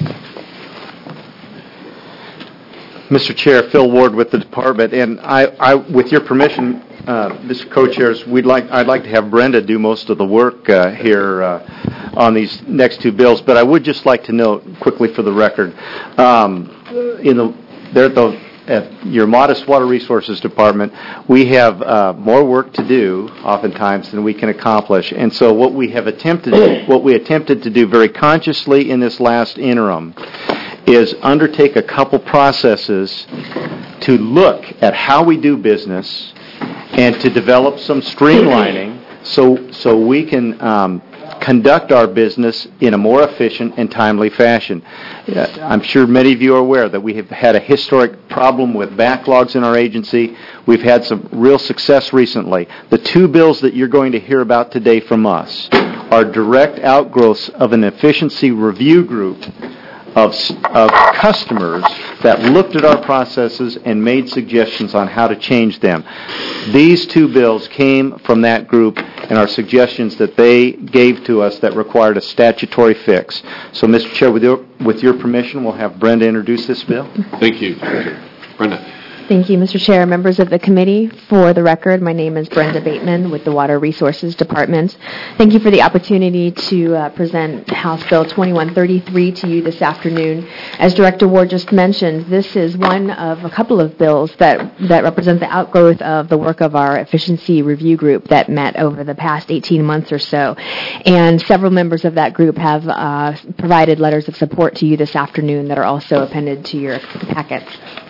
Mister Chair, Phil Ward with the department, and I, I with your permission, uh, Mister Co-Chairs, we'd like I'd like to have Brenda do most of the work uh, here uh, on these next two bills. But I would just like to note quickly for the record, um, in the there at the at your modest Water Resources Department, we have uh, more work to do oftentimes than we can accomplish. And so what we have attempted, what we attempted to do very consciously in this last interim is undertake a couple processes to look at how we do business and to develop some streamlining so so we can um, conduct our business in a more efficient and timely fashion. Uh, I'm sure many of you are aware that we have had a historic problem with backlogs in our agency. We've had some real success recently. The two bills that you're going to hear about today from us are direct outgrowths of an efficiency review group Of, of customers that looked at our processes and made suggestions on how to change them. These two bills came from that group and are suggestions that they gave to us that required a statutory fix. So, Mister Chair, with your, with your permission, we'll have Brenda introduce this bill. Thank you. Brenda. Thank you, Mister Chair. Members of the committee, for the record, my name is Brenda Bateman with the Water Resources Department. Thank you for the opportunity to uh, present House Bill twenty-one thirty-three to you this afternoon. As Director Ward just mentioned, this is one of a couple of bills that, that represent the outgrowth of the work of our efficiency review group that met over the past eighteen months or so. And several members of that group have uh, provided letters of support to you this afternoon that are also appended to your packets.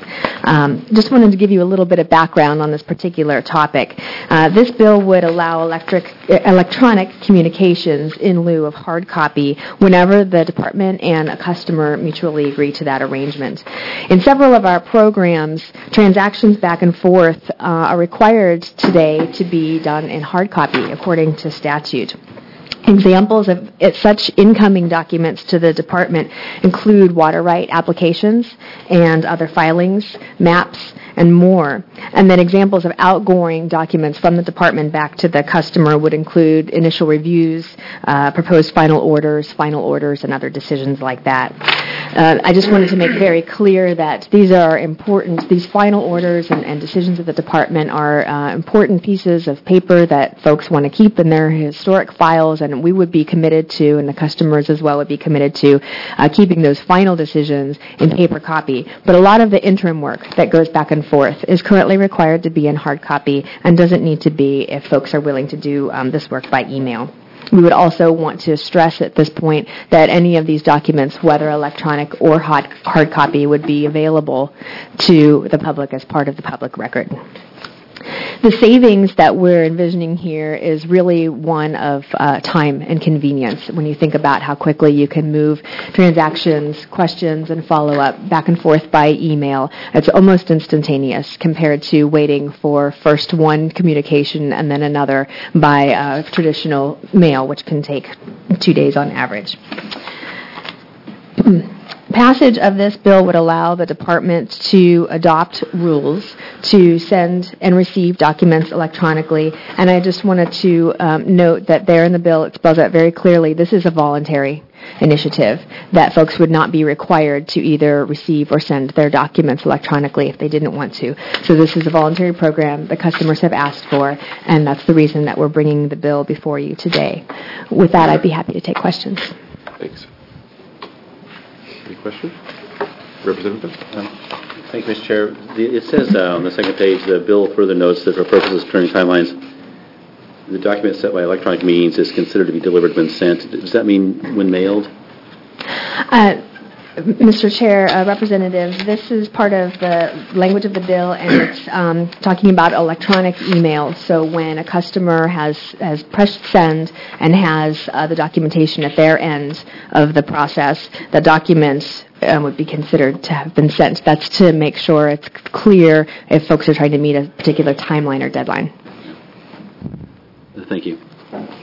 Um, just wanted to give you a little bit of background on this particular topic. Uh, this bill would allow electric, electronic communications in lieu of hard copy whenever the department and a customer mutually agree to that arrangement. In several of our programs, transactions back and forth uh, are required today to be done in hard copy according to statute. Examples of such incoming documents to the department include water right applications and other filings, maps, and more. And then examples of outgoing documents from the department back to the customer would include initial reviews, uh, proposed final orders, final orders, and other decisions like that. Uh, I just wanted to make very clear that these are important, these final orders and, and decisions of the department are uh, important pieces of paper that folks want to keep in their historic files, and we would be committed to, and the customers as well would be committed to, uh, keeping those final decisions in paper copy. But a lot of the interim work that goes back and forth is currently required to be in hard copy and doesn't need to be if folks are willing to do um, this work by email. We would also want to stress at this point that any of these documents, whether electronic or hard, hard copy, would be available to the public as part of the public record. The savings that we're envisioning here is really one of uh, time and convenience when you think about how quickly you can move transactions, questions, and follow-up back and forth by email. It's almost instantaneous compared to waiting for first one communication and then another by uh, traditional mail, which can take two days on average. Passage of this bill would allow the department to adopt rules to send and receive documents electronically. And I just wanted to um, note that there in the bill it spells out very clearly this is a voluntary initiative, that folks would not be required to either receive or send their documents electronically if they didn't want to. So this is a voluntary program the customers have asked for, and that's the reason that we're bringing the bill before you today. With that, I'd be happy to take questions. Thanks. Any questions? Representative? Um, thank you, Mister Chair. The, it says uh, on the second page, the bill further notes that for purposes of turning timelines, the document set by electronic means is considered to be delivered when sent. Does that mean when mailed? Uh, Mister Chair, uh, Representative, this is part of the language of the bill, and it's um, talking about electronic emails. So when a customer has, has pressed send and has uh, the documentation at their end of the process, the documents um, would be considered to have been sent. That's to make sure it's clear if folks are trying to meet a particular timeline or deadline. Thank you.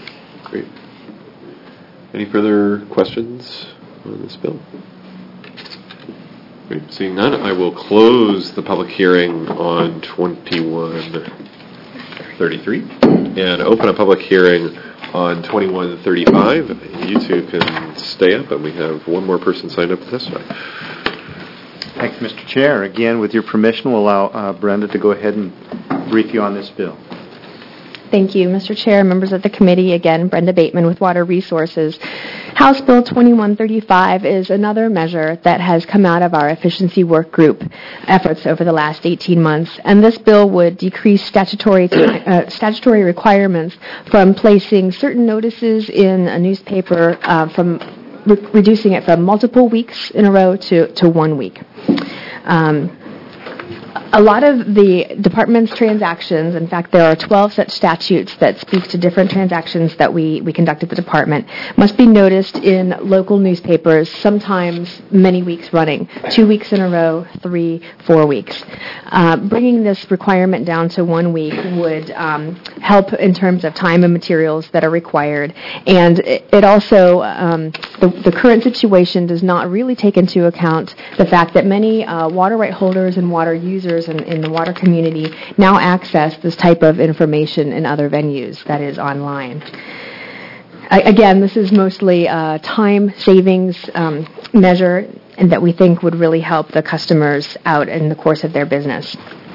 Great. Any further questions on this bill? Great. Seeing none, I will close the public hearing on twenty-one thirty-three and open a public hearing on twenty-one thirty-five. You two can stay up, and we have one more person signed up to testify. Thanks, Mister Chair. Again, with your permission, we'll allow uh, Brenda to go ahead and brief you on this bill. Thank you, Mister Chair, members of the committee. Again, Brenda Bateman with Water Resources. House Bill twenty-one thirty-five is another measure that has come out of our efficiency work group efforts over the last eighteen months. And this bill would decrease statutory uh, statutory requirements from placing certain notices in a newspaper uh, from re- reducing it from multiple weeks in a row to, to one week. Um, A lot of the department's transactions, in fact, there are twelve such statutes that speak to different transactions that we, we conduct at the department, must be noticed in local newspapers, sometimes many weeks running, two weeks in a row, three, four weeks. Uh, bringing this requirement down to one week would um, help in terms of time and materials that are required, and it, it also, um, the, the current situation does not really take into account the fact that many uh, water right holders and water users in, in the water community now access this type of information in other venues, that is online. I, again, this is mostly a time savings um, measure and that we think would really help the customers out in the course of their business.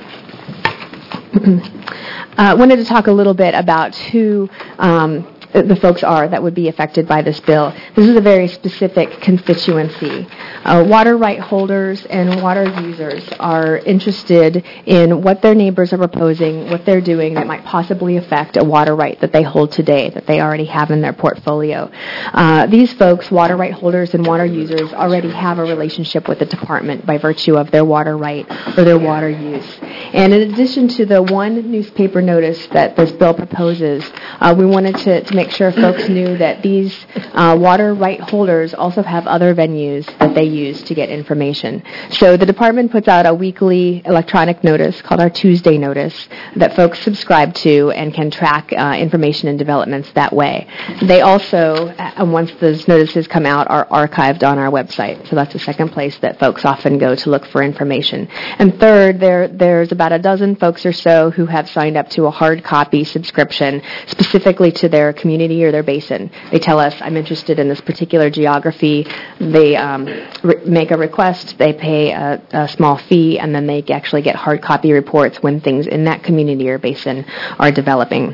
I uh, wanted to talk a little bit about who um, the folks are that would be affected by this bill. This is a very specific constituency. Uh, water right holders and water users are interested in what their neighbors are proposing, what they're doing that might possibly affect a water right that they hold today, that they already have in their portfolio. Uh, these folks, water right holders and water users, already have a relationship with the department by virtue of their water right or their water use. And in addition to the one newspaper notice that this bill proposes, uh, we wanted to, to make sure folks knew that these uh, water right holders also have other venues that they use to get information. So the department puts out a weekly electronic notice called our Tuesday notice that folks subscribe to and can track uh, information and developments that way. They also, uh, once those notices come out, are archived on our website. So that's the second place that folks often go to look for information. And third, there there's about a dozen folks or so who have signed up to a hard copy subscription specifically to their community or their basin. They tell us, I'm interested in this particular geography. They um, re- make a request, they pay a, a small fee, and then they actually get hard copy reports when things in that community or basin are developing.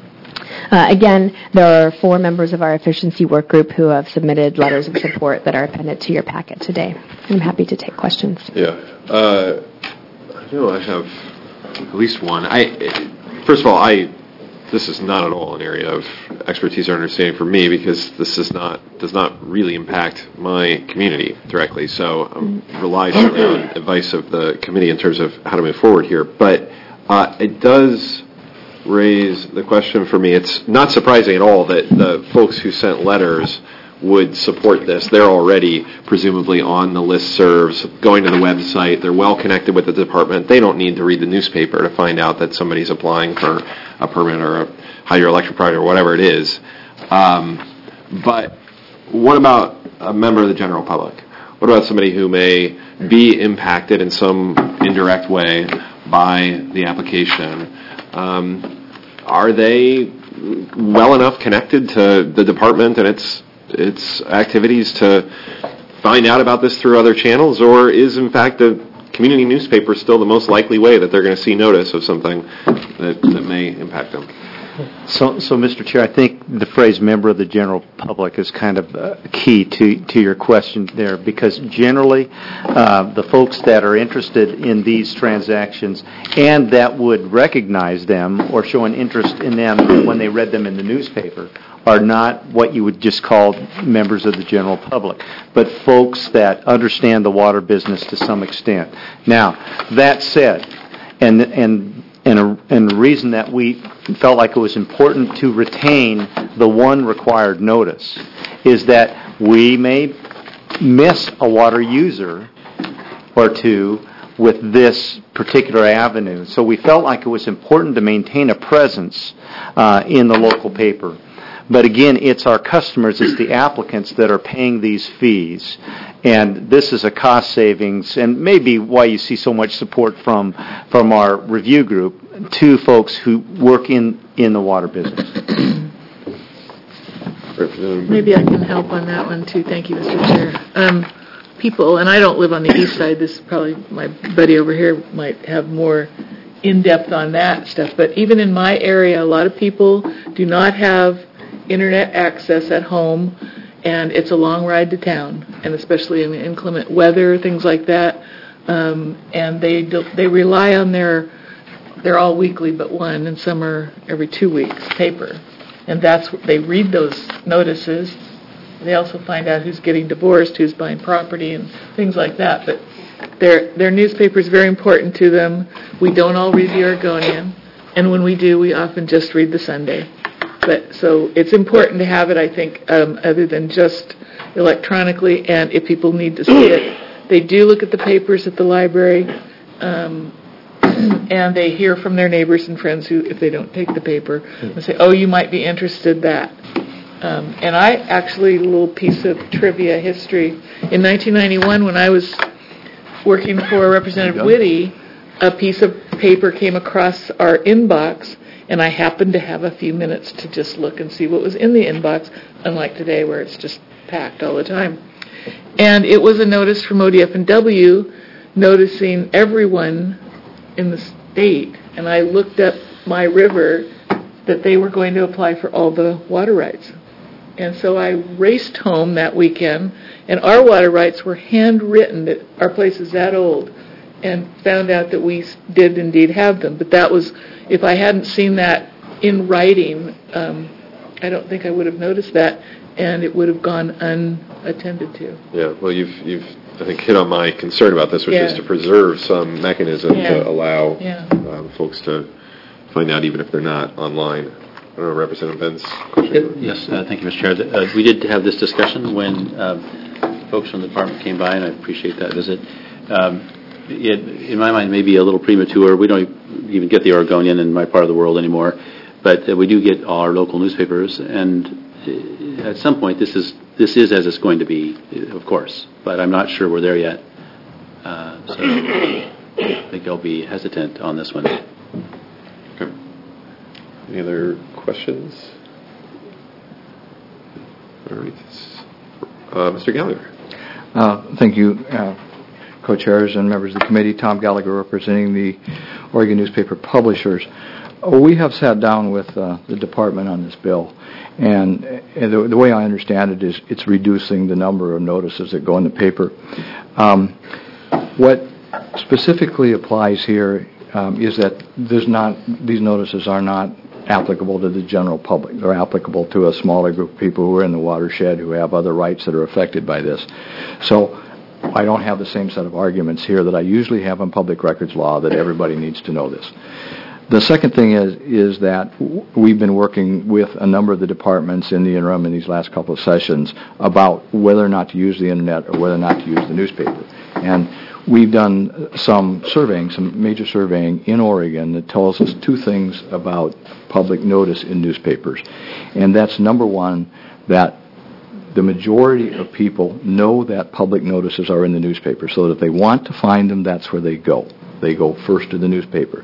Uh, again, there are four members of our efficiency work group who have submitted letters of support that are appended to your packet today. I'm happy to take questions. Yeah. Uh, I know I have at least one. I, first of all, I this is not at all an area of expertise or understanding for me because this is not does not really impact my community directly. So I rely certainly on advice of the committee in terms of how to move forward here. But uh, it does raise the question for me. It's not surprising at all that the folks who sent letters would support this. They're already presumably on the listservs, going to the website. They're well connected with the department. They don't need to read the newspaper to find out that somebody's applying for a permit or a hydroelectric project or whatever it is. Um, but what about a member of the general public? What about somebody who may be impacted in some indirect way by the application? Um, are they well enough connected to the department and its its activities to find out about this through other channels, or is in fact the community newspaper still the most likely way that they're going to see notice of something that, that may impact them? So, so, Mister Chair, I think the phrase "member of the general public" is kind of uh, key to, to your question there, because generally, uh, the folks that are interested in these transactions and that would recognize them or show an interest in them when they read them in the newspaper are not what you would just call members of the general public, but folks that understand the water business to some extent. Now, that said, and and And a, and the reason that we felt like it was important to retain the one required notice is that we may miss a water user or two with this particular avenue. So we felt like it was important to maintain a presence uh, in the local paper. But again, it's our customers, it's the applicants that are paying these fees. And this is a cost savings, and maybe why you see so much support from from our review group to folks who work in, in the water business. Maybe I can help on that one too. Thank you, Mister Chair. Um, people, and I don't live on the east side. This is probably my buddy over here might have more in-depth on that stuff. But even in my area, a lot of people do not have internet access at home, and it's a long ride to town, and especially in inclement weather, things like that. Um, and they do, they rely on their, they're all weekly but one, and some are every two weeks, paper. And that's, they read those notices. They also find out who's getting divorced, who's buying property, and things like that. But their their newspaper is very important to them. We don't all read the Oregonian, and when we do, we often just read the Sunday. But so it's important to have it, I think, um, other than just electronically. And if people need to see it, they do look at the papers at the library, um, and they hear from their neighbors and friends who, if they don't take the paper, and say, "Oh, you might be interested in that." Um, and I actually, a little piece of trivia history. In nineteen ninety-one, when I was working for Representative Whitty, a piece of paper came across our inbox, and I happened to have a few minutes to just look and see what was in the inbox, unlike today where it's just packed all the time. And it was a notice from O D F and W noticing everyone in the state, and I looked up my river, that they were going to apply for all the water rights. And so I raced home that weekend, and our water rights were handwritten, that our place is that old, and found out that we did indeed have them. But that was, if I hadn't seen that in writing, um, I don't think I would have noticed that, and it would have gone unattended to. Yeah, well, you've, you've I think, hit on my concern about this, which Yeah. is to preserve some mechanism Yeah. to allow Yeah. um, folks to find out even if they're not online. I don't know, Representative Ben's question. Yes, uh, thank you, Mister Chair. Uh, we did have this discussion when uh, folks from the department came by, and I appreciate that visit. Um, it, in my mind, maybe a little premature. We don't even get the Oregonian in my part of the world anymore, but uh, we do get all our local newspapers, and uh, at some point, this is this is as it's going to be, of course, but I'm not sure we're there yet. Uh, so I think I'll be hesitant on this one. Okay. Any other questions? All right. Uh, Mister Gallagher. Uh, thank you, uh, co-chairs and members of the committee. Tom Gallagher, representing the Oregon newspaper publishers. Uh, we have sat down with uh, the department on this bill, and, and the, the way I understand it is it's reducing the number of notices that go in the paper. Um, what specifically applies here um, is that there's not these notices are not applicable to the general public. They're applicable to a smaller group of people who are in the watershed who have other rights that are affected by this. So I don't have the same set of arguments here that I usually have on public records law that everybody needs to know this. The second thing is is that we've been working with a number of the departments in the interim in these last couple of sessions about whether or not to use the internet or whether or not to use the newspaper. And we've done some surveying, some major surveying in Oregon that tells us two things about public notice in newspapers. And that's, number one, that the majority of people know that public notices are in the newspaper, so that if they want to find them, that's where they go. They go first to the newspaper.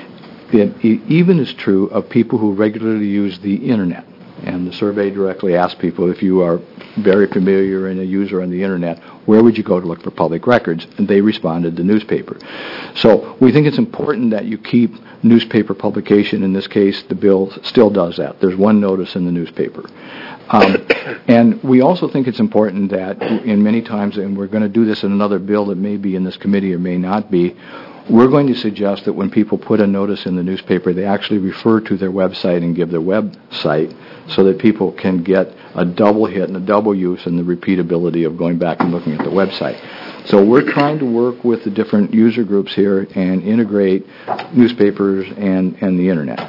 It even is true of people who regularly use the internet. And the survey directly asked people, if you are very familiar and a user on the internet, where would you go to look for public records? And they responded, the newspaper. So we think it's important that you keep newspaper publication. In this case, the bill still does that. There's one notice in the newspaper. Um, and we also think it's important that in many times, and we're going to do this in another bill that may be in this committee or may not be, we're going to suggest that when people put a notice in the newspaper, they actually refer to their website and give their website so that people can get a double hit and a double use and the repeatability of going back and looking at the website. So we're trying to work with the different user groups here and integrate newspapers and, and the internet.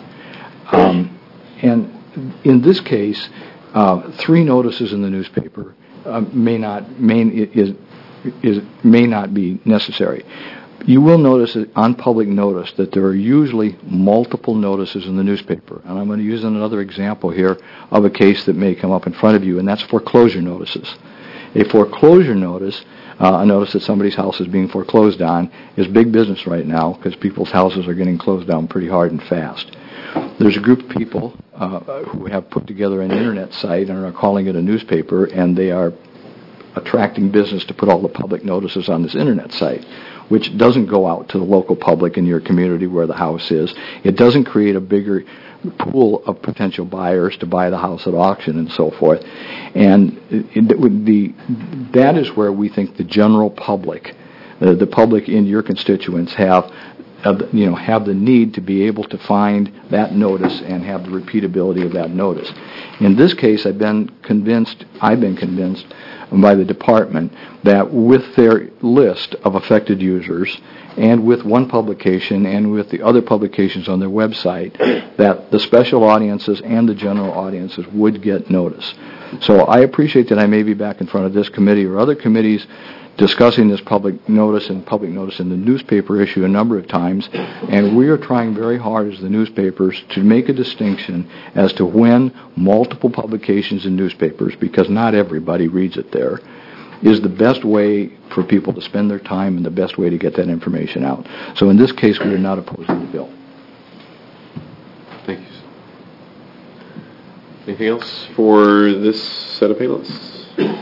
Um, and in this case, uh, three notices in the newspaper uh, may not may is, is may not be necessary. you will notice that on public notice that there are usually multiple notices in the newspaper. And I'm going to use another example here of a case that may come up in front of you, and that's foreclosure notices. A foreclosure notice, uh, a notice that somebody's house is being foreclosed on, is big business right now because people's houses are getting closed down pretty hard and fast. There's a group of people uh, who have put together an internet site and are calling it a newspaper, and they are attracting business to put all the public notices on this internet site, which doesn't go out to the local public in your community where the house is. It doesn't create a bigger pool of potential buyers to buy the house at auction and so forth. And it, it would be, that is where we think the general public, uh, the public in your constituents have Uh, you know, have the need to be able to find that notice and have the repeatability of that notice. In this case, I've been convinced, I've been convinced by the department that with their list of affected users and with one publication and with the other publications on their website, that the special audiences and the general audiences would get notice. So I appreciate that I may be back in front of this committee or other committees discussing this public notice and public notice in the newspaper issue a number of times, and we are trying very hard as the newspapers to make a distinction as to when multiple publications in newspapers, because not everybody reads it there, is the best way for people to spend their time and the best way to get that information out. So in this case, we are not opposing the bill. Thank you. Anything else for this set of panelists?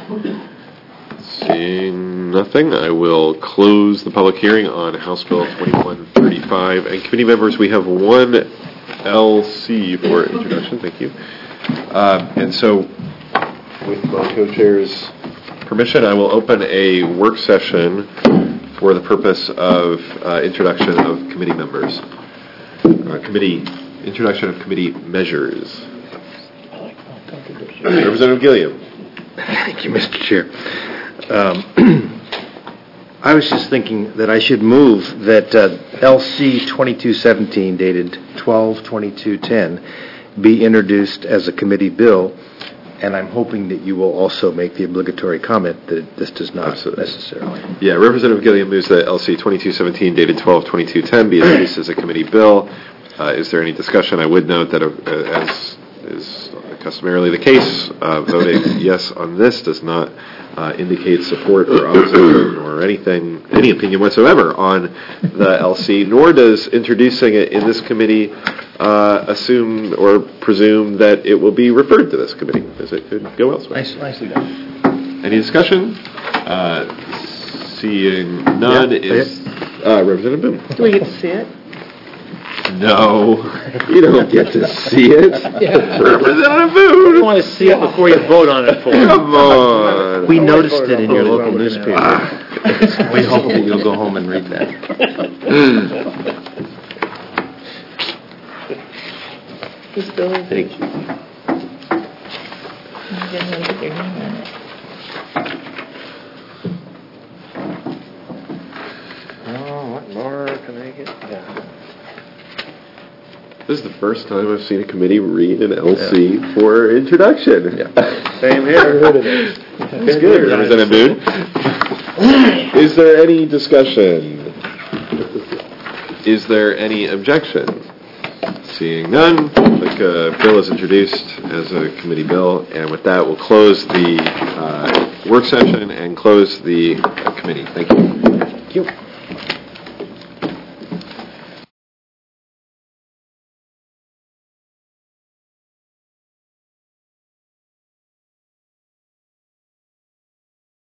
Seeing nothing, I will close the public hearing on House Bill twenty-one thirty-five. And committee members, we have one L C for introduction. Thank you. Uh, and so, with my co-chair's permission, I will open a work session for the purpose of uh, introduction of committee members. Uh, committee, introduction of committee measures. Representative Gilliam. Thank you, Mister Chair. Um, I was just thinking that I should move that uh, L C twenty-two seventeen, dated twelve twenty-two ten, be introduced as a committee bill, and I'm hoping that you will also make the obligatory comment that this does not Absolutely. necessarily. Yeah, Representative Gilliam moves that L C twenty-two seventeen, dated twelve twenty-two ten, be introduced as a committee bill. Uh, is there any discussion? I would note that, uh, as is customarily the case, uh, voting yes on this does not uh, indicate support or opposition or anything, any opinion whatsoever on the L C, nor does introducing it in this committee uh, assume or presume that it will be referred to this committee, as it could go elsewhere. Nice, nicely done. Any discussion? Uh, seeing none, yeah, is uh, Representative Boone. Do we get to see it? No, you don't get to see it. Yeah. Representative Boone. You want to see it before you vote on it. For Come on. We noticed it in your local newspaper. We hope that you'll go home and read that. This bill is Thank you. I didn't want to get your name on it. Oh, what more can I get done? This is the first time I've seen a committee read an L C yeah. for introduction. Yeah. Same here. That's good, Representative Boone. Is there any discussion? Is there any objection? Seeing none, the uh, bill is introduced as a committee bill, and with that, we'll close the uh, work session and close the uh, committee. Thank you. Thank you.